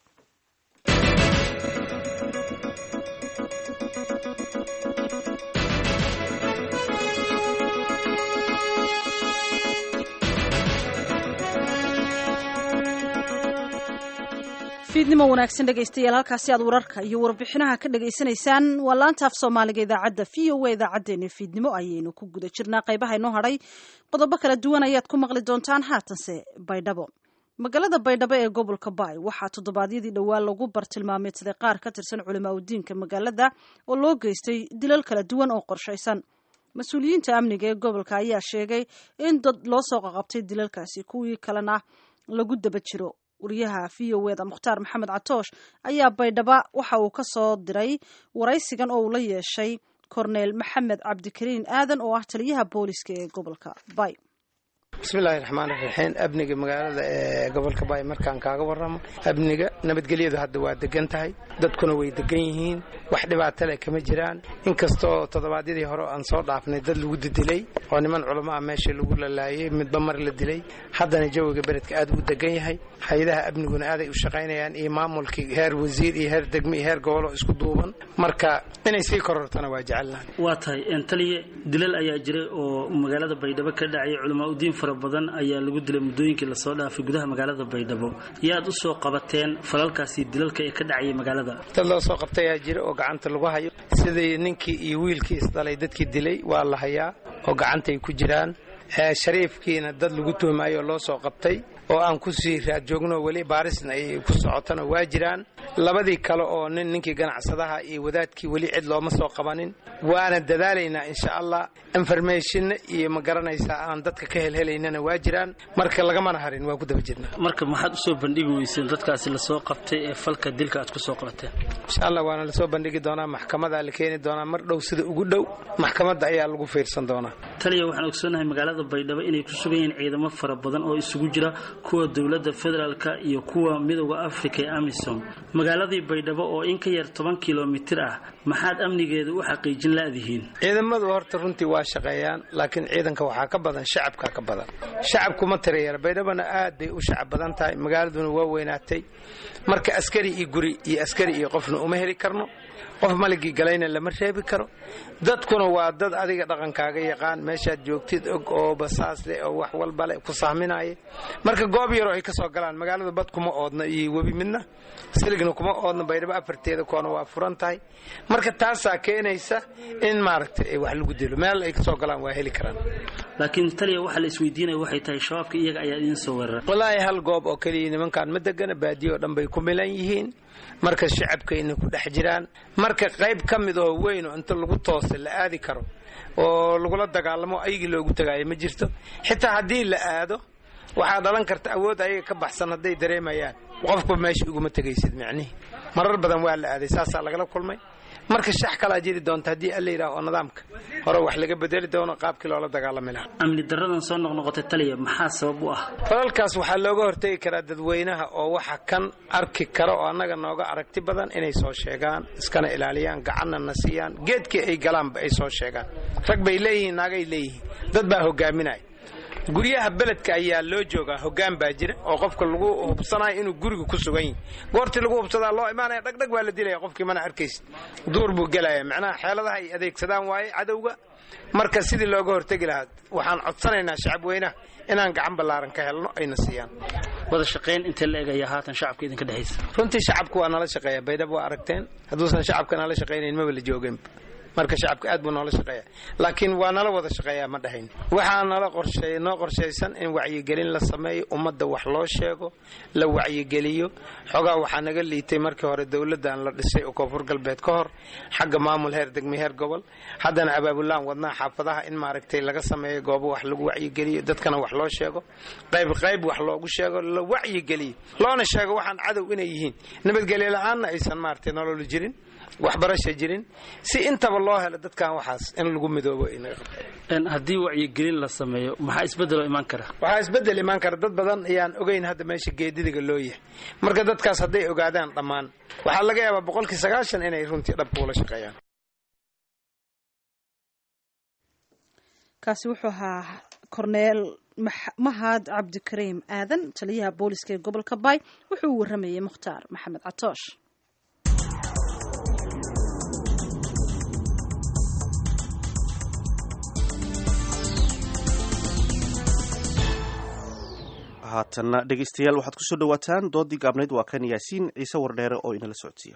Speaker 1: fiidnimo wanaagsan dhegaystayaal, halkaasi aad wararka iyo warbixinaha ka dhagaysanaysaan waa laanta af soomaaliga idaacadda v o a. idaacaddeenna fiidnimo ayaynu ku guda jirnaa. qaybaha inoo hadhay qodobo kala duwan ayaad ku maqli doontaan. haatanse baydhabo. magaalada baydhabo ee gobolka baay waxaa toddobaadyadii dhowaa lagu bartilmaameedsaday qaar ka tirsan culimaa udiinka magaalada oo loo geystay dilal kala duwan oo qorshaysan. mas-uuliyiinta amniga ee gobolka ayaa sheegay in dad loo soo qaqabtay dilalkaasi, kuwii kalena lagu daba jiro. wariyaha v o eda mukhtaar maxamed catoosh ayaa baydhaba waxa uu ka soo diray waraysigan oo uu la yeeshay korneyl maxamed cabdikariin aadan oo ah taliyaha booliska ee gobolka baay.
Speaker 14: bismillahi raxmaan raxiim. amniga magaalada ee gobolka baay markaan kaaga warramo, amniga nabadgelyadu hadda waa degan tahay, dadkuna way degan yihiin, wax dhibaato leh kama jiraan. inkastoo toddobaadyadii hore aan soo dhaafnay dad lagu didilay oo niman culamo ah meesha lagu lalaayay, midba mar la dilay, haddana jawiga beledka aad u degan yahay. hay-adaha amniguna aaday u shaqaynayaan, iyo maamulkii heer wasiir iyo heer degme iyo heer gobolo isku duuban, marka inay sii korortana waa jecelnahay.
Speaker 15: waa tahay taliye, dilal ayaa jiray oo magaalada baydhabo ka dhacay, culamaa udiin fara badan ayaa lagu dilay muddooyinkii lasoo dhaafay gudaha magaalada baydhabo. yaad u soo qabateen falalkaasi dilalka ee ka dhacaya magaalada?
Speaker 14: dad loo soo qabtay ayaa jira oo gacanta lagu hayo, sidii ninkii iyo wiilkii isdhalay dadkii dilay waa la hayaa oo gacantay ku jiraan. shariifkiina dad lagu tuhmayo loo soo qabtay oo aan ku sii raad joogno, weli baarisna ay ku socotana waa jiraan. labadii kale oo nin ninkii ganacsadaha iyo wadaadkii weli cid looma soo qabanin, waana dadaalaynaa insha allah. informationna iyo ma garanaysaa aan dadka ka helhelaynana waa jiraan, marka lagamana harin, waa ku daba jirnaa.
Speaker 15: marka maxaad usoo bandhigi weyseen dadkaasi lasoo qabtay ee falka dilka aad ku soo qabateen?
Speaker 14: insha allah waana lasoo bandhigi doonaa, maxkamadaa la keeni doonaa mar dhow, sida ugu dhow maxkamadda ayaa lagu fiirsan doonaa.
Speaker 15: taliya, waxaan ogsoonahay magaalada baydhabo inay ku sugan yihiin ciidamo fara badan oo isugu jira kuwa dowladda federaalka iyo kuwa midowda afrika ee amisom. magaaladii baydhabo oo in ka yar toban kilomitir ah, maxaad amnigeeda u xaqiijin laadihiin?
Speaker 14: ciidamadu horta runtii waa shaqeeyaan, laakiin ciidanka waxaa ka badan shacabka ka badan. shacabku ma tirayara, baydhabona aad bay u shacab badan tahay, magaaladuna waa weynaatay, marka askari iyo guri iyo askari iyo qofna uma heli karno, qof maligii galayna lama reebi karo. dadkuna waa dad adiga dhaqankaaga yaqaan, meeshaad joogtid og oo basaas leh oo wax walba leh ku sahminaya. marka goob yaroo ay ka soo galaan magaalada bad kuma oodna iyo webi midna, siligna kuma oodna, baydhabo afarteeda koona waa furan tahay. marka taasaa keenaysa in maaragtay wax lagu dilo, meel ay ka soo galaan waa heli karaan.
Speaker 15: laakiin taliya, waxaa la isweydiinaya waxay tahay shabaabka iyaga ayaa idiin soo weeraray.
Speaker 14: wallaahi hal goob oo keliya nimankaan ma degana, baadiyo oo dhan bay ku milan yihiin, marka shacabkayna ku dhex jiraan. marka qayb ka mid oo weyn oo inta lagu toosa la aadi karo oo lagula dagaalamo ayagii loogu tagaayo ma jirto. xitaa haddii la aado waxaa dhalan karta awood ayaga ka baxsan hadday dareemayaan qofba meesha iguma tegaysid micnihi marar badan waa la aaday saasaa lagala kulmay marka shax kalaa jiri doonta haddii alla yidhaah oo nidaamka hore wax laga bedeli doono qaabkii loola dagaalami lahaa
Speaker 15: amni daradan soo noqnoqotay taliya maxaa sabab u ah
Speaker 14: falalkaas waxaa looga hortegi karaa dadweynaha oo waxa kan arki kara oo annaga nooga aragti badan inay soo sheegaan iskana ilaaliyaan gacanna na siiyaan geedkii ay galaanba ay soo sheegaan rag bay leeyihiin naagay leeyihiin dad baa hogaaminaya guryaha beledka ayaa loo joogaa hoggaan baa jira oo qofka lagu hubsanayo inuu guriga ku sugan yahay goortii lagu hubsadaa loo imaanaya dhagdhag waa la dilaya qofkii mana arkaysid duur buu gelaya macnaha xeeladaha ay adeegsadaan waaye cadowga marka sidii looga hortegi lahaa waxaan codsanaynaa shacab weynaha inaan gacan ballaaran ka helno ayna siiyaan
Speaker 15: wada shaqayn inta la eegaya haatan shacabka idinka dhexaysa
Speaker 14: runtii shacabku waa nala shaqeeya baydhabo waa aragteen hadduusan shacabka nala shaqaynayn maba la joogeen marka shacabka aad buu noola shaqeeya laakiin waa nala wada shaqeeyaa ma dhahayn waxaa nala qorsheey noo qorshaysan in wacyigelin la sameeyo ummadda wax loo sheego la wacyigeliyo xogaa waxaa naga liitay markii hore dowladdan la dhisay oo koonfur galbeed ka hor xagga maamul heer degmi heer gobol haddana abaabulaan wadnaha xaafadaha in maaragtay laga sameeyo goobo wax lagu wacyigeliyo dadkana wax loo sheego qayb qayb wax loogu sheego la wacyigeliyo loona sheego waxaan cadow inay yihiin nabadgelyo la-aanna aysan maaragtay nolol jirin waxbarasha jirin si intaba loo helo dadkan waxaas in lagu midoobo
Speaker 15: haddii wacyigelin la sameeyo maxaa isbedelo imaan kara
Speaker 14: waxaa isbedel imaan kara dad badan ayaan ogeyn hadda meesha geedidiga loo yahay marka dadkaas hadday ogaadaan dhammaan waxaa laga yaabaa boqolkii sagaashan inay runtii dhabka ula shaqeeyaan
Speaker 1: kaasi wuxuu ahaa korneel mahad cabdikariim aadan taliyaha booliska ee gobolka baay wuxuu u waramayay mukhtaar maxamed catoosh
Speaker 2: haatanna dhegaystayaal waxaad ku soo dhawaataan doodii gaabnayd waa kan yaasiin ciise wardheere oo inala socodsiiya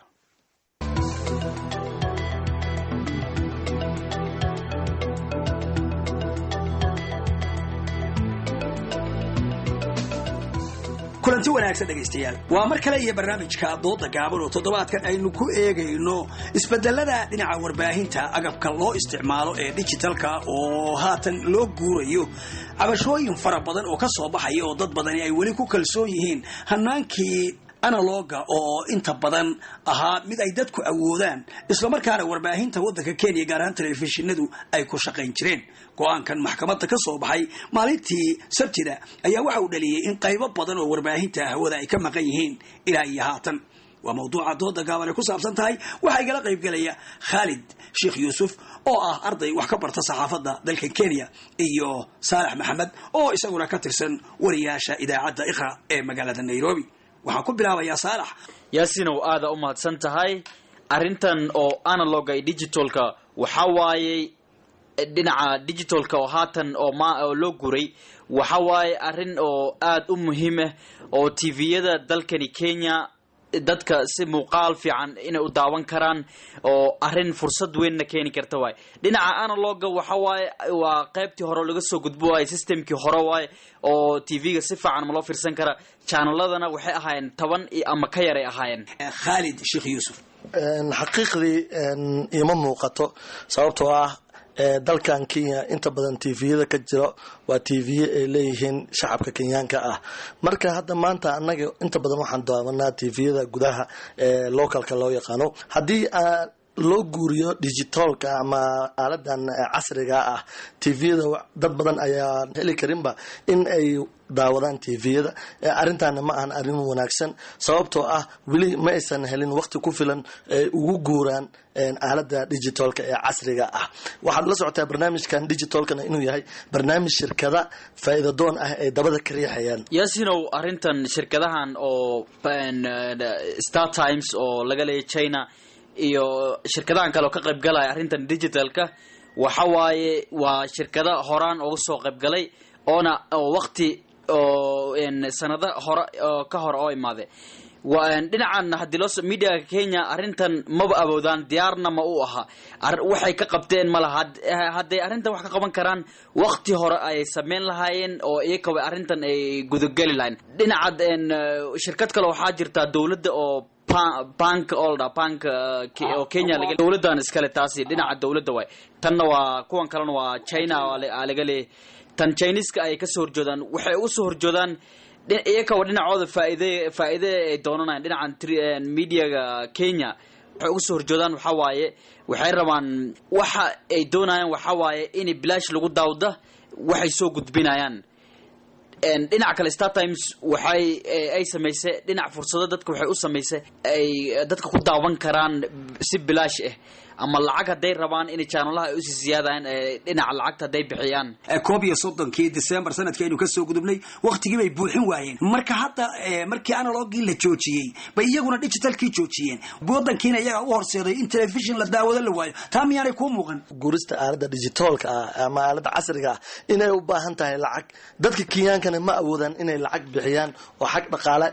Speaker 16: kulanti wanaagsan dhegaystayaal waa mar kale iyo barnaamijka dooda gaaban oo toddobaadkan aynu ku eegayno isbedelada dhinaca warbaahinta agabka loo isticmaalo ee digitalka oo haatan loo guurayo cabashooyin fara badan oo ka soo baxaya oo dad badani ay weli ku kalsoon yihiin hanaankii analoga oo inta badan ahaa mid ay dadku awoodaan islamarkaana warbaahinta waddanka Kenya gaar ahaan telefishinadu ay ku shaqayn jireen go'aankan maxkamadda ka soo baxay maalintii Sabtida ayaa waxa uu dhaliyay in qaybo badan oo warbaahinta hawada ay ka maqan yihiin ilaa iyo haatan waa mawduuca dooda gaaban ee ku saabsan tahay waxa igala qayb galaya Khalid Sheikh Yusuf oo ah arday wax ka barta saxaafadda dalka Kenya iyo Saalax Maxamed oo isaguna ka tirsan wariyaasha idaacadda Iqra ee magaalada Nairobi waxaan ku bilaabayaa Saalax
Speaker 17: yaasinow aada u mahadsan tahay arrintan oo analog iyo digitalka waxa waaye dhinaca digitalka oo haatan oo ma oo loo guray waxa waaye arrin oo aad u muhiim ah oo T V-yada dalkani Kenya dadka si muuqaal fiican inay u daawan karaan oo arrin fursad weyn na keeni karta waay dhinaca analoga waxa waaye waa qaybtii hore laga soo gudbo waay systemkii hore waay oo T V-ga si fiican ma loo fiirsan kara channel-adana waxay ahaayeen toban ama ka yar ay ahaayeen
Speaker 16: Khalid Sheikh Yusuf
Speaker 18: xaqiiqdii ima muuqato sababtoo ah dalkan Kenya inta badan T V-yada ka jiro waa T V ay leeyihiin shacabka Kenyaanka ah marka hadda maanta anaga inta badan waxaan daawanaa T V-yada gudaha ee localka loo yaqaano haddii loo guuriyo digitalka ama aaladan casriga ah T V-yada dad badan ayaa heli karinba in ay daawadaan T V-yada arrintaana ma ahan arrin wanaagsan sababtoo ah weli ma aysan helin waqti ku filan ee ugu guuraan aalada digitalka ee casriga ah waxaad la socotaa barnaamijkan digitalkana inuu yahay barnaamij shirkada faa'iido doon ah ee dabada ka riixayaan
Speaker 17: yaasinow arrintan shirkadahan oo Star Times oo laga leeyahay China iyo shirkadahan kale oo ka qayb galaya arrintan digitalka waxa waaye waa shirkada horaan uga soo qayb galay oona oo waqti oo in sanada hore ka hor oo imaade waan dhinacan hadii loo media Kenya arrintan ma awoodaan diyaarna ma u aha waxay ka qabteen malaha haday arrintan wax ka qaban karaan waqti hore ay sameyn lahaayeen oo iyaga arrintan ay gudagali lahayn dhinaca shirkad kale waxa jirta dawladda oo bank older bank oo Kenya laga dawladdan iskale taasi dhinaca dawladda way tanna waa kuwan kalena waa China oo laga leeyahay tan Chinese-ka ay ka soo horjoodaan waxay u soo horjoodaan iyaga oo dhinacooda faa'iido faa'iido ay doonanayaan dhinacan media-ga Kenya waxay ugu soo horjoodaan waxa waaye waxay rabaan waxa ay doonayaan waxa waaye in bilaash lagu daawdo waxay soo gudbinayaan een dhinaca kale Star Times waxay ay sameysay dhinac fursado dadka waxay u sameysay ay dadka ku daawan karaan si bilaash ah ama lacag haday rabaan in channelaha ay u siyaadaan dhinaca lacagta haday bixiyaan
Speaker 16: koob iyo soddonkii December sanadkeenu ka soo gudubnay waqtigii bay buuxin waayeen marka hadda markii analogii la joojiyay bay iyaguna digitalkii joojiyeen wadankiina iyaga u horseeday in television la daawado la waayo taa miyaanay ku muuqan
Speaker 18: gurista aalada digitalka ah ama aalada casriga ah inay u baahan tahay lacag dadka Kenyankana ma awoodaan inay lacag bixiyaan oo xaq dhaqaale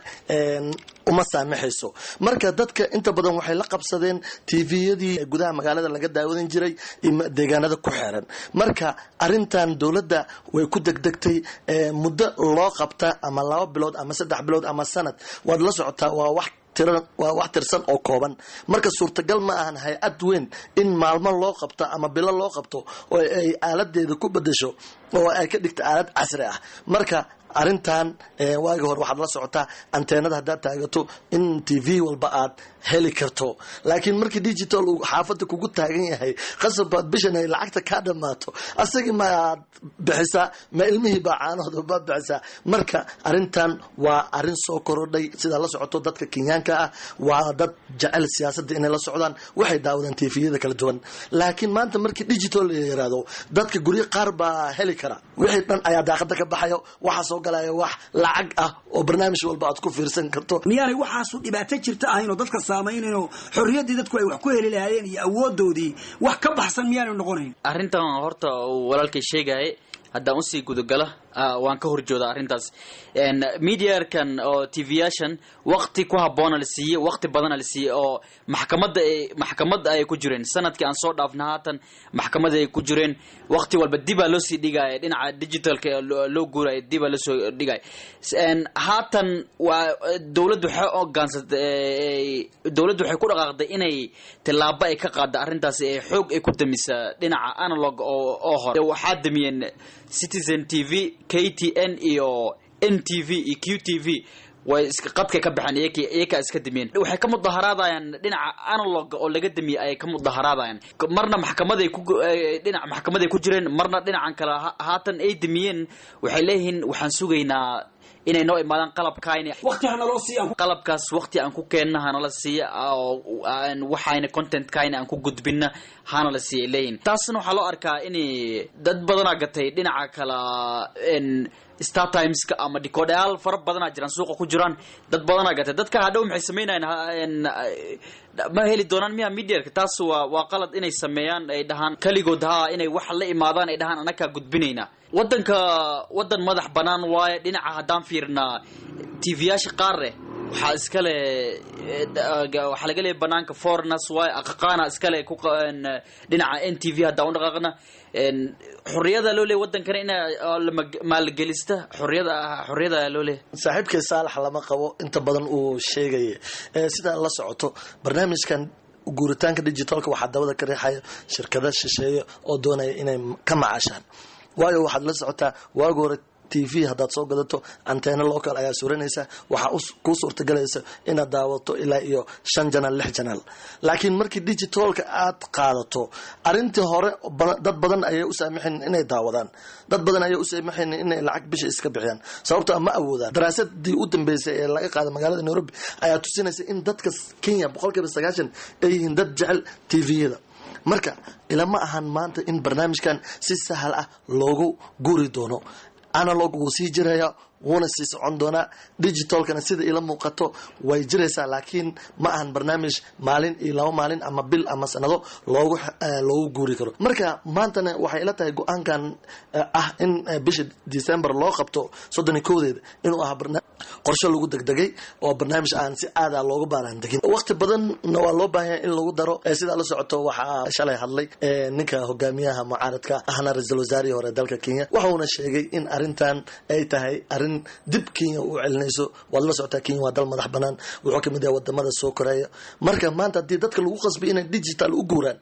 Speaker 18: uma saamaxayso marka dadka inta badan waxay la qabsadeen T V-yadii gudaha magaalada laga daawadan jiray deegaanada ku xeeran marka arintan dawladda way ku degdegtay muddo loo qabta ama laba bilood ama saddex bilood ama sanad wad la socotaa waa wax tiran waa wax tirsan oo kooban marka suurtagal ma ahan hay'ad weyn in maalmo loo qabto ama bilo loo qabto oo ay aaladeeda ku bedesho oo ay ka dhigto aalad casri ah marka arintan waagi hore waxaad la socotaa anteenada hadda taagato in T V walba aad heli karto laakiin markii digital uu xaafada kugu taagan yahay qasabad bishan ay lacagta ka dhamaato asagi ma bixisa ma ilmihi ba caanooda ba bixisa marka arintan waa arin soo korodhay sida la socoto dadka Kenyanka ah waa dad jecel siyaasadda inay la socdaan waxay daawadaan T V-yada kala duwan laakiin maanta markii digital la yiraahdo dadka guriga qaar ba heli kara wixii dhan ayaa daaqada ka baxayo waxa soo galaya wax lacag ah oo barnaamij walba aad ku fiirsan karto
Speaker 16: miyaanay waxaas u dhibaato jirta ahayno dadka saameynayno xorriyadii dadku ay wax ku heli lahaayeen iyo awoodoodii wax ka baxsan miyaanay noqonayn
Speaker 17: arrintan horta walaalkay sheegay haddaan u sii gudagala waan ka horjooda arrintaas een media-kan oo T V-yashan waqti ku haboon la siiyay waqti badan la siiyay oo maxkamadda ay maxkamadda ay ku jireen sanadkii aan soo dhaafna haatan maxkamadda ay ku jireen waqti walba dib loo sii dhigay dhinaca digitalka loo guuray dib loo soo dhigay een haatan waa dawladdu waxay oggaansatay dawladdu waxay ku dhaqaaqday inay tilaabo ay ka qaado arrintaas ee xoog ay ku damisa dhinaca analog oo oo hore waxa damiyeen Citizen T V K T N iyo N T V iyo Q T V way iska qadka ka baxan iyaka iyaka iska dimeen waxay ka mudaharaadayaan dhinaca analog oo laga damiyay ay ka mudaharaadayaan marna maxkamaday ku dhinaca maxkamaday ku jireen marna dhinacan kala haatan ay damiyeen waxay leeyihiin waxaan sugaynaa inay noo imaadaan qalabkaayna
Speaker 16: waqti aan loo siiyo
Speaker 17: qalabkaas waqti aan ku keenna hana la siiyo oo aan waxayna content kaayna aan ku gudbina hana la siiyo leeyin taasna waxa loo arkaa in dad badan gatay dhinaca kala in Star Times ka ama decoder far badan jiraan suuqa ku jiraan dad badan gatay dadka hadhow maxay sameynayaan ma heli doonaan miya media taas waa waa qalad inay sameeyaan ay dhahaan kaligood ha inay wax la imaadaan ay dhahaan anaka gudbinayna wadanka wadan madax banaan waaye dhinaca hadaan fiirna T V-yasha qaar waxa iska le waxa laga leeyahay banaanka foreigners waaye aqaqaana iska le ku dhinaca N T V hadaan u dhaqaaqna xorriyada loo leeyahay wadankana in maalgelista xorriyada xorriyada loo leeyahay
Speaker 18: saaxiibkay Saalax lama qabo inta badan uu sheegay ee sida la socoto barnaamijkan guuritaanka digitalka waxa dawada ka riixay shirkadaha shisheeye oo doonaya inay ka macaashaan waayo waxaad la socotaa waago hore T V hadaad soo gadato antenna local ayaa suuranaysa waxa ku suurtagelaysa inaad daawato ilaa iyo shan channel lix channel laakiin markii digitalka aad qaadato arintii hore dad badan ayay u saamaxeen inay daawadaan dad badan ayay u saamaxeen inay lacag bish iska bixiyaan sababtoo ama awoodaan daraasadii u dambeysay ee laga qaaday magaalada Nairobi ayaa tusinaysa in dadka Kenya boqolkiiba sagaashan ay yihiin dad jecel T V-yada marka ilama ahan maanta in barnaamijkan si sahal ah loogu guuri doono analog wuu sii jiraya wuuna sii socon doonaa digitalkana sida ila muuqato way jiraysaa laakiin ma ahan barnaamij maalin iyo laba maalin ama bil ama sanado loogu loogu guuri karo marka maantana waxay ila tahay go'aankan ah in bisha December loo qabto soddon iyo kowdeeda inuu ah barnaamij qorshe lagu degdegay oo barnaamij aan si aad ah loogu baaran degin waqti badan waa loo baahan yahay in lagu daro sida la socoto waxa shalay hadlay ninka hogaamiyaha mucaaradka ahna ra'iisul wasaarihi hore dalka Kenya wuxuuna sheegay in arintan ay tahay arin dib Kenya u celinayso wad la socotaa Kenya waa dal madax banaan wuxuu kamid yahay wadamada soo koreeya marka maanta hadii dadka lagu qasbay inay digital u guuraan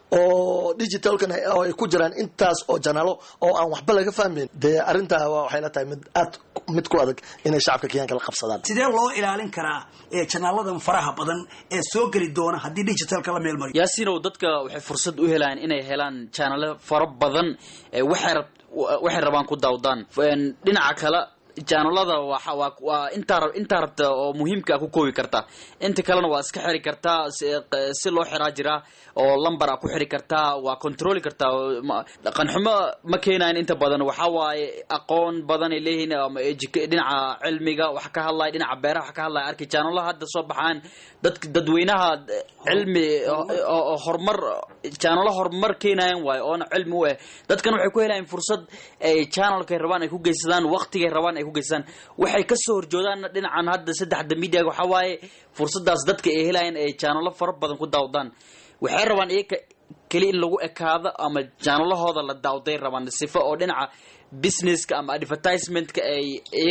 Speaker 18: oo digitalkan oo ay ku jiraan intaas oo janalo oo aan waxba laga fahmin dee arrintaa waxay la tahay mid aad mid ku adag inay shacabka kenyaanka la qabsadaan.
Speaker 16: sidee loo ilaalin karaa ee janaaladan faraha badan ee soo geli doona haddii digitalka la meel mariyo?
Speaker 17: yaasinow dadka waxay fursad u helaan inay helaan janalo fara badan waxay waxay rabaan ku daawdaan. dhinaca kale janalada waa waa inta inta rabta oo muhiimka ku koobi karta inta kalena waa iska xiri kartaa si loo xiraa jira oo lambar ku xiri kartaa waa control kartaa dhaqan xumo ma keenayn inta badan waxa waaye aqoon badan ay leeyihiin dhinaca cilmiga wax ka hadlay dhinaca beeraha wax ka hadlay arki janalaha hadda soo baxaan dadka dadweynaha cilmi oo horumar janalo horumar keenayn way oo cilmi u ah dadkan waxay ku helayaan fursad ay channelka rabaan ay ku geysadaan waqtiga rabaan ay ku geysadaan waxay ka soo horjoodaan dhinacan hadda saddexda media waxa waaye fursadaas dadka ay helayaan ay channelo fara badan ku daawdaan waxay rabaan iyaga kali in lagu ekaado ama janalahooda la daawday rabaan sifo oo dhinaca businesska ama advertisementka ay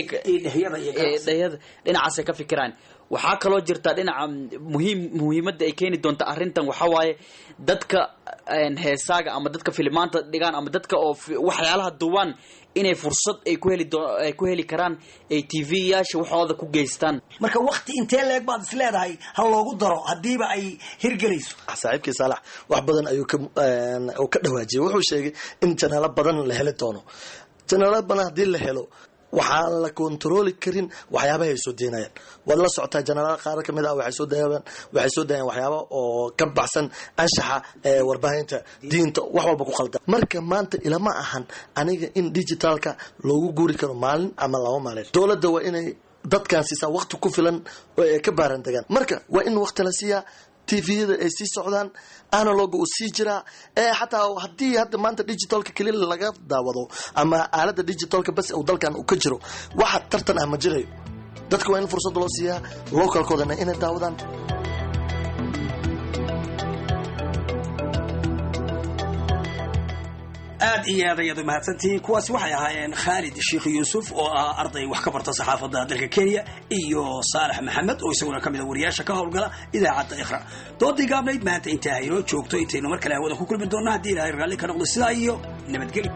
Speaker 17: iyaga dhinacaas ka fikiraan. waxaa kaloo jirta dhinaca muhiim muhiimadda ay keeni doonto arrintan waxa waaye dadka heesaaga ama dadka filmaanta dhigaan ama dadka oo waxyaalaha duwan inay fursad ay ku heli ay ku heli karaan ay T V-yaasha waxooda ku geystaan.
Speaker 16: marka waqti intee leeg baad is leedahay ha loogu daro hadiiba ay hirgelayso?
Speaker 18: saaxiibkii Saalax wax badan ayuu ka oo ka dhawaajiyay wuxuu sheegay in janaalo badan la heli doono. janaalo badan hadii la helo waxaan la kontrooli karin waxyaabaha ay soo deenayaan. wad la socotaa janaalada qaar ka mid ah waxay soo daayaan waxay soo daayaan waxyaabo oo ka baxsan anshaxa ee warbaahinta diinta wax walba ku qaldan. marka maanta ilama ahan aniga in digitalka loogu guuri karo maalin ama laba maalin. dawladda waa inay dadkan siisaa waqti ku filan oo ay ka baaran degaan. marka waa in waqti la siiyaa T V-yada ay sii socdaan analog uu sii jiraa ee xataa haddii hadda maanta digitalka kali laga daawado ama aalada digitalka bas uu dalkan uu ka jiro waxa tartan ah ma jiray. dadku waa in fursad loo siiyaa localkoodana inay daawadaan.
Speaker 16: aad iyo aad ayaad u mahadsantihiin. kuwaasi waxay ahaayeen Khalid Sheekh Yuusuf oo ah arday wax ka barta saxaafadda dalka Kenya iyo Saalax Maxamed oo isaguna kamid ah wariyaasha ka howlgala idaacadda Iqra. doodii gaabnayd maanta inta ay noo joogto intaynu mar kale hawada ku kulmi doonaa haddii Ilaahay raalli ka noqdo sidaa iyo nabadgelyo.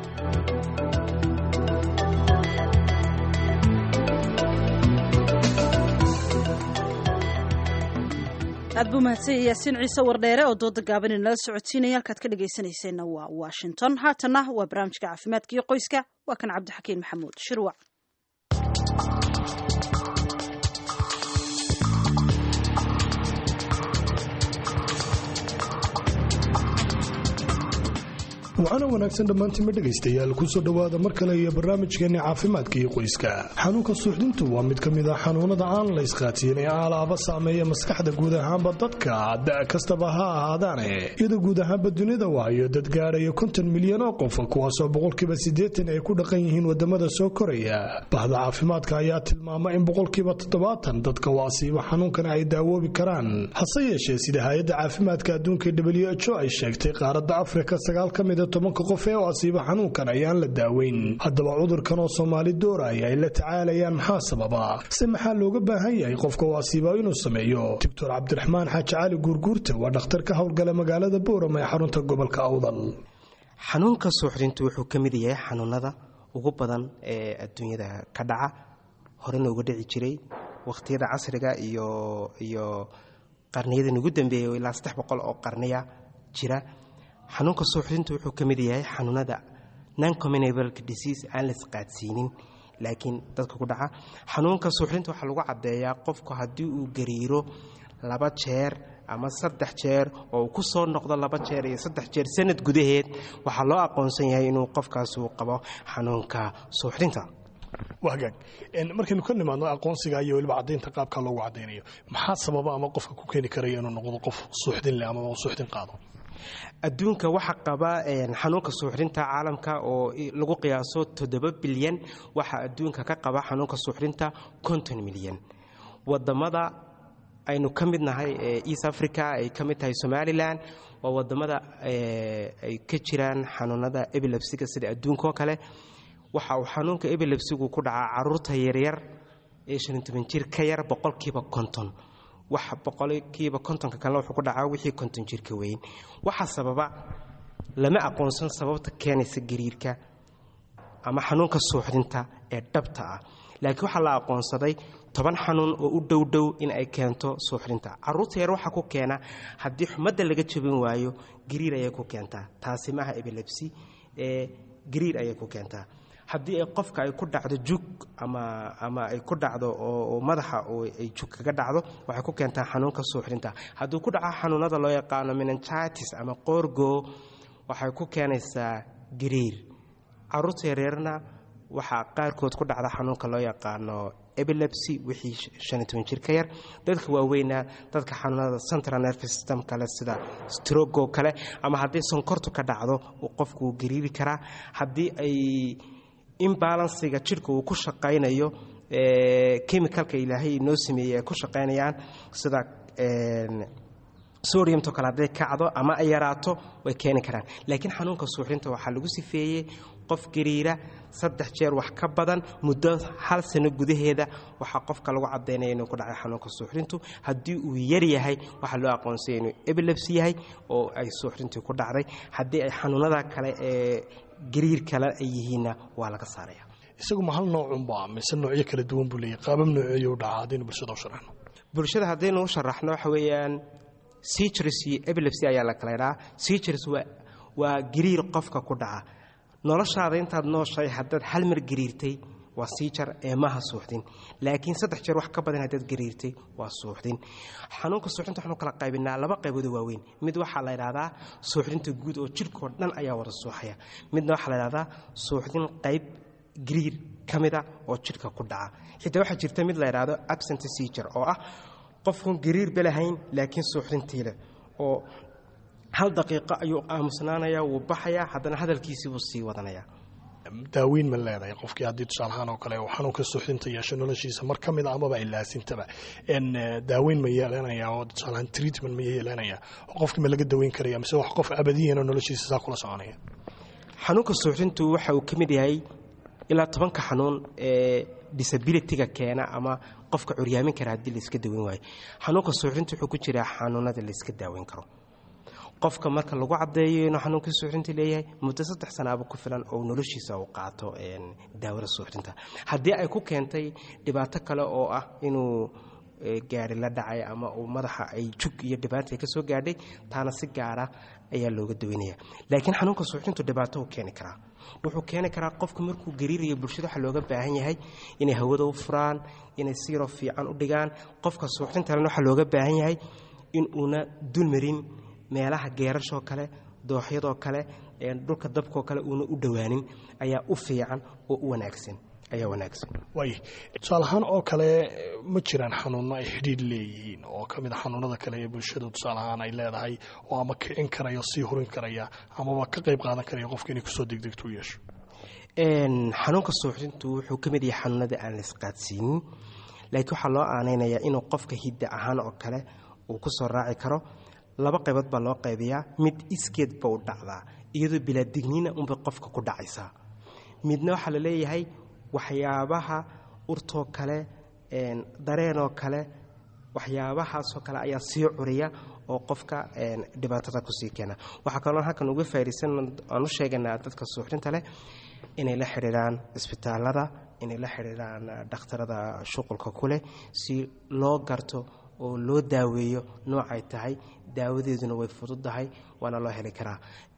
Speaker 1: aad buu mahadsan yaasiin ciise wardheere oo dooda gaaban inala socodsiinaya halkaad ka dhagaysanayseena waa Washington. haatana waa barnaamijka caafimaadka iyo qoyska waa kan cabdixakiin maxamuud shirwac.
Speaker 19: waxaana wanaagsan dhammaantiinma dhegaystayaal kusoo dhowaada mar kale iyo barnaamijkeenni caafimaadka iyo qoyska. xanuunka suuxdintu waa mid ka mid ah xanuunada aan la isqaatiin ee alaaba saameeya maskaxda guud ahaanba dadka da' kastaba ha ahaadaane iyadoo guud ahaanba dunida waayo dad gaadhaya konton milyan oo qof kuwaasoo boqolkiiba siddeetan ay ku dhaqan yihiin wadamada soo koraya. bahda caafimaadka ayaa tilmaama in boqolkiiba toddobaatan dadka u asiiba xanuunkan ay daawoobi karaan. hase yeeshee sida hay-adda caafimaadka adduunka W H O ay sheegtay qaaradda Afrika sagaal ka mid tobanka qof ee u asiiba xanuunkan ayaan la daaweyn. haddaba cudurkan oo Soomaali dooraya ay la tacaalayaan maxaa sababa se maxaa looga baahan yahay qofka u asiiba inuu sameeyo? Doctor Cabdiraxmaan Xaaji Cali Guurguurte waa dhakhtar ka howlgala magaalada Boorama ee xarunta gobolka Awdal.
Speaker 20: xanuunka suuxdintu wuxuu ka mid yahay xanuunada ugu badan ee adduunyada ka dhaca horena uga dhici jiray waqtiyada casriga iyo iyo qarniyada ugu dambeeyay ilaa saddex boqol oo qarniya jira. xanuunka suuxdintu wuxuu ka mid yahay xanuunada non-communicable disease aan la isqaadsiinin laakiin dadka ku dhaca. xanuunka suuxdinta waxaa lagu caddeeyaa qofku haddii uu gariiro laba jeer ama saddex jeer oo uu ku soo noqdo laba jeer iyo saddex jeer sanad gudaheed waxaa loo aqoonsan yahay inuu qofkaas uu qabo xanuunka suuxdinta.
Speaker 19: wagaag markaynu ka nimaadno aqoonsiga iyo weliba caddaynta qaabka loogu caddaynayo maxaa sababa ama qofka ku keeni karaya inuu noqdo qof suuxdin leh ama suuxdin qaado?
Speaker 20: adduunka waxa qaba xanuunka suuxdinta caalamka oo lagu qiyaaso toddoba bilyan waxa adduunka ka qaba xanuunka suuxdinta konton milyan. wadamada aynu ka mid nahay East Africa ay ka mid tahay Somaliland waa wadamada ay ka jiraan xanuunada epilepsiga sida adduunka oo kale. waxa uu xanuunka epilepsigu ku dhacaa caruurta yaryar ee shan iyo toban jir ka yar boqolkiiba konton wax boqolkiiba kontonka kalena wuxuu ku dhacaa wixii konton jir ka weyn. Waxa sababa lama aqoonsan sababta keenaysa gariirka ama xanuunka suuxdinta ee dhabta ah, laakiin waxaa la aqoonsaday toban xanuun oo u dhow dhow in ay keento suuxdinta. Carruurta yar waxaa ku keena haddii xumadda laga jabin waayo gariir ayay ku keentaa. Taasi maaha epilepsy, ee gariir ayay ku keentaa. haddii ay qofka ay ku dhacdo jug ama ama ay ku dhacdo oo madaxa oo ay jug kaga dhacdo waxay ku keentaa xanuunka suuxdinta. hadduu ku dhaco xanuunada loo yaqaano meningitis ama qoorgo waxay ku keenaysaa gariir. carruurta yaryarna waxaa qaarkood ku dhacda xanuunka loo yaqaano epilepsy wixii shan iyo toban jir ka yar. dadka waaweyna dadka xanuunada central nervous system kale sida stroke oo kale ama haddii sonkortu ka dhacdo uu qofku uu gariiri karaa. haddii ay imbalansiga jirka uu ku shaqaynayo chemicalka ilaahay noo sameeyey ay ku shaqaynayaan sida sodiumto kale hadday kacdo ama ay yaraato way keeni karaan. laakiin xanuunka suuxdinta waxaa lagu sifeeyey qof gariira saddex jeer wax ka badan muddo hal sano gudaheeda waxaa qofka lagu cadaynaya inuu ku dhacay xanuunka suuxdintu. haddii uu yar yahay waxaa loo aqoonsaya inuu epilepsy yahay oo ay suuxdintii ku dhacday. haddii ay xanuunada kale ee gariir kale ay yihiinna waa laga saaraya.
Speaker 19: isagu ma hal noocunba mise noocyo kala duwan buu leeyahay? qaabab noocyo u dhaca haddaynu bulshada u sharaxno.
Speaker 20: bulshada haddaynu u sharaxno waxa weeyaan seizures iyo epilepsy ayaa la kala idhaa. seizures waa waa gariir qofka ku dhaca noloshaada intaad nooshay. haddaad hal mar gariirtay waa seizure ee maaha suuxdin. laakiin saddex jeer wax ka badan haddaad gariirtay waa suuxdin. xanuunka suuxdinta waxaanu kala qaybinaa laba qaybood oo waaweyn. mid waxaa la idhahdaa suuxdinta guud oo jidhkoo dhan ayaa wada suuxaya. midna waxaa la idhahdaa suuxdin qayb gariir ka mida oo jidhka ku dhaca. xitaa waxaa jirta mid la idhaahdo absent seizure oo ah qofkun gariir balahayn laakiin suuxdintii leh oo hal daqiiqo ayuu aamusnaanayaa wuu baxayaa haddana hadalkiisii buu sii wadanayaa.
Speaker 19: daaweyn ma leedahay qofkii haddii tusaalahaan oo kale xanuunka suuxdinta yeesho noloshiisa mar ka mid a amaba ay laasintaba daaweyn ma yeelanaya oo tusaalahaan treatment ma yeelanaya oo qofkii ma laga daweyn karaya mise wax qof abadiyan oo noloshiisa saa kula soconaya?
Speaker 20: xanuunka suuxdintu waxa uu ka mid yahay ilaa tobanka xanuun ee disabilityga keena ama qofka curyaamin kara haddii la iska daweyn waayo. xanuunka suuxdinta wuxuu ku jiraa xanuunada la iska daaweyn karo. qofka marka lagu cadeeyo inuu xanuunka suuxdinta leeyahay muddo saddex sanaaba ku filan oo noloshiisa uu qaato daawada suuxdinta. haddii ay ku keentay dhibaato kale oo ah inuu gaari la dhacay ama uu madaxa ay jug iyo dhibaato ay ka soo gaadhay taana si gaara ayaa looga daweynaya. laakiin xanuunka suuxdintu dhibaato uu keeni karaa. wuxuu keeni karaa qofka markuu gariirayo bulshada waxaa looga baahan yahay inay hawada u furaan, inay siiro fiican u dhigaan. qofka suuxdintalena waxaa looga baahan yahay in uuna dulmarin meelaha geerashoo kale, dooxyadoo kale, dhulka dabkoo kale uuna u dhowaanin ayaa u fiican oo u wanaagsan ayaa wanaagsan.
Speaker 19: waay tusaalahaan oo kale ma jiraan xanuuno ay xidhiidh leeyihiin oo ka mid a xanuunada kale ee bulshadu tusaalahaan ay leedahay oo ama kicin karaya sii hurin karaya amaba ka qayb qaadan karaya qofka inay kusoo degdegto u yeesho?
Speaker 20: xanuunka suuxdintu wuxuu ka mid yahay xanuunada aan la isqaadsiinin, laakiin waxaa loo aanaynayaa inuu qofka hidda ahaan oo kale uu ku soo raaci karo. laba qaybood baa loo qaybiyaa. mid iskeed ba u dhacdaa iyadoo bilaadigniina unbay qofka ku dhacaysaa. midna waxaa la leeyahay waxyaabaha urtoo kale, dareenoo kale, waxyaabahaasoo kale ayaa sii curiya oo qofka dhibaatada kusii keena. waxaa kaloo halkan uga faa'idaysan aan u sheeganaa dadka suuxdinta leh inay la xidhiidhaan isbitaalada, inay la xidhiidhaan dhakhtarada shuqulka ku leh si loo garto oo loo daaweeyo noocay tahay. daawadeeduna way fududahay waana loo heli karaa.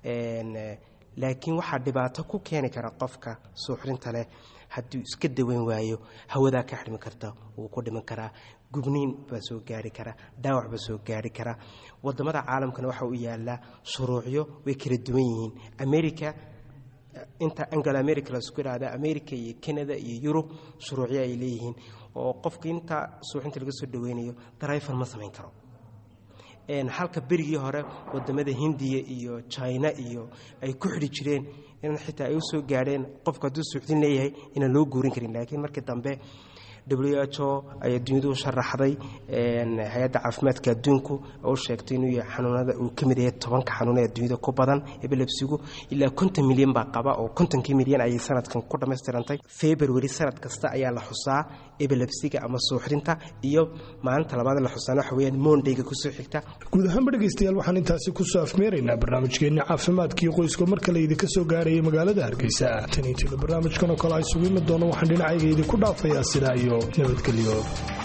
Speaker 20: laakiin waxaa dhibaato ku keeni kara qofka suuxdinta leh hadduu iska daweyn waayo. hawadaa ka xidhmi karta, wuu ku dhiman karaa, gubniin baa soo gaari kara, dhaawac baa soo gaari kara. wadamada caalamkana waxa u yaallaa shuruucyo way kala duwan yihiin. america inta anglo america laisku idhaahda america iyo canada iyo yurub shuruucyo ay leeyihiin oo qofka inta suuxinta laga soo dhaweynayo driver ma samayn karo. halka berigii hore wadamada hindiya iyo china iyo ay ku xidhi jireen in xitaa ay u soo gaadheen qofka hadduu suuxdin leeyahay inaan loo guurin karin. laakiin markii dambe w h o ayaa dunyadu u sharaxday, hay-adda caafimaadka adduunku oo u sheegtay inuu yahay xanuunada uu ka mid yahay tobanka xanuun ee dunyada ku badan. epilepsigu ilaa konton milyan baa qaba oo kontonkii milyan ayay sanadkan ku dhammaystirantay. february sanad kasta ayaa la xusaa epilepsiga ama suuxdinta iyo maalinta labaad la xusaano waxa weeyaan mondayga kusoo xigta.
Speaker 19: guud ahaanba dhegaystayaal waxaan intaasi kusoo afmeeraynaa barnaamijkeenni caafimaadkii qoyska mar kale idinka soo gaarayay magaalada Hargeysa. tan intii barnaamijkan oo kale ay isugu imi doono waxaan dhinacayga idinku dhaafayaa sidaa iyo nabadgelyo.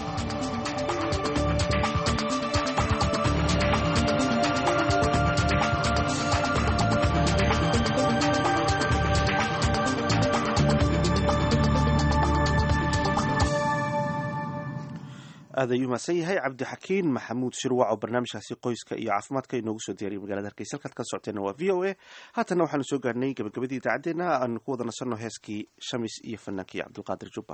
Speaker 2: aad ayuu mahadsan yahay cabdixakiin maxamuud shirwac oo barnaamijkaasi qoyska iyo caafimaadka inoogu soo diyaariyay magaalada Hargeysa. halkaad ka socoteena waa v o a. haatanna waxaanu soo gaarnay gabagabadii idaacaddeenna aanu ku wada nasanno heeskii shamis iyo fanaankii cabdulqaadir jubba.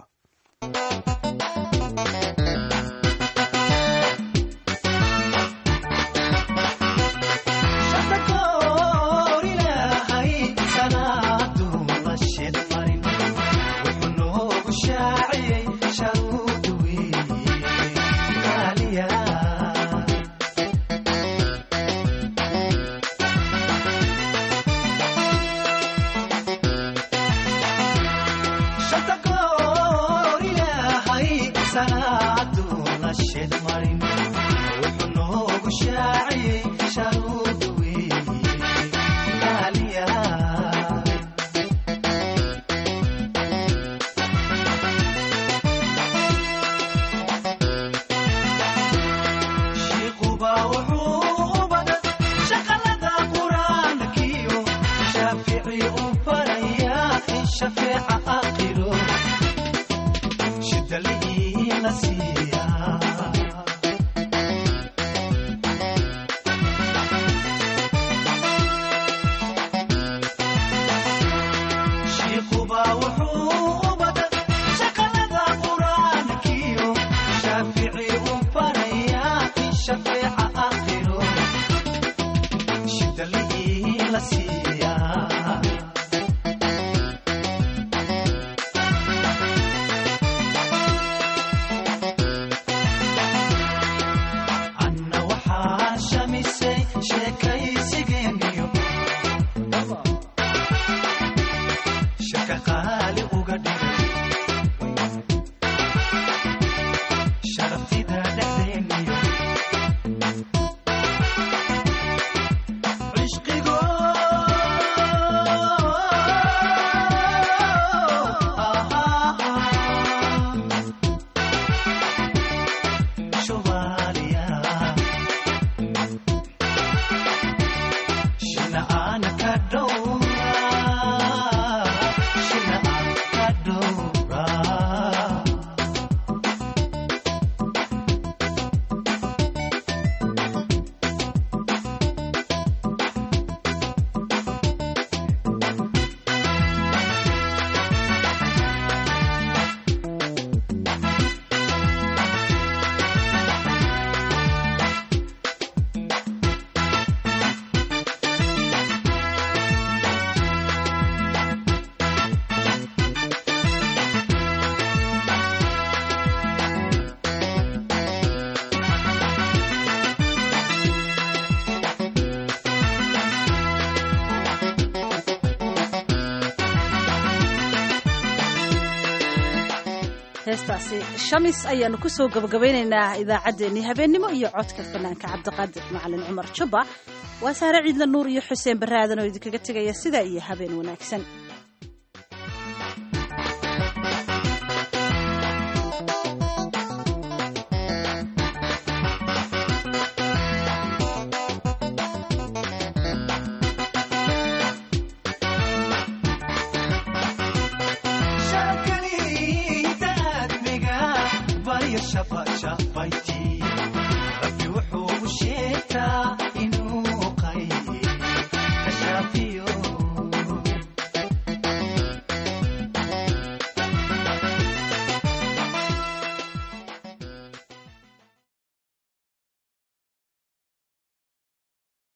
Speaker 1: heestaasi shamis ayaanu ku soo gabagabeynaynaa idaacaddeenii habeennimo iyo codka fanaanka cabdiqaadir macalin cumar jubba. waa saare ciidla nuur iyo xuseen baraadan oo idinkaga tegaya sidaa iyo habeen wanaagsan.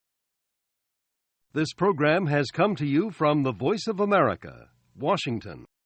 Speaker 21: This program has come to you from the Voice of America, Washington.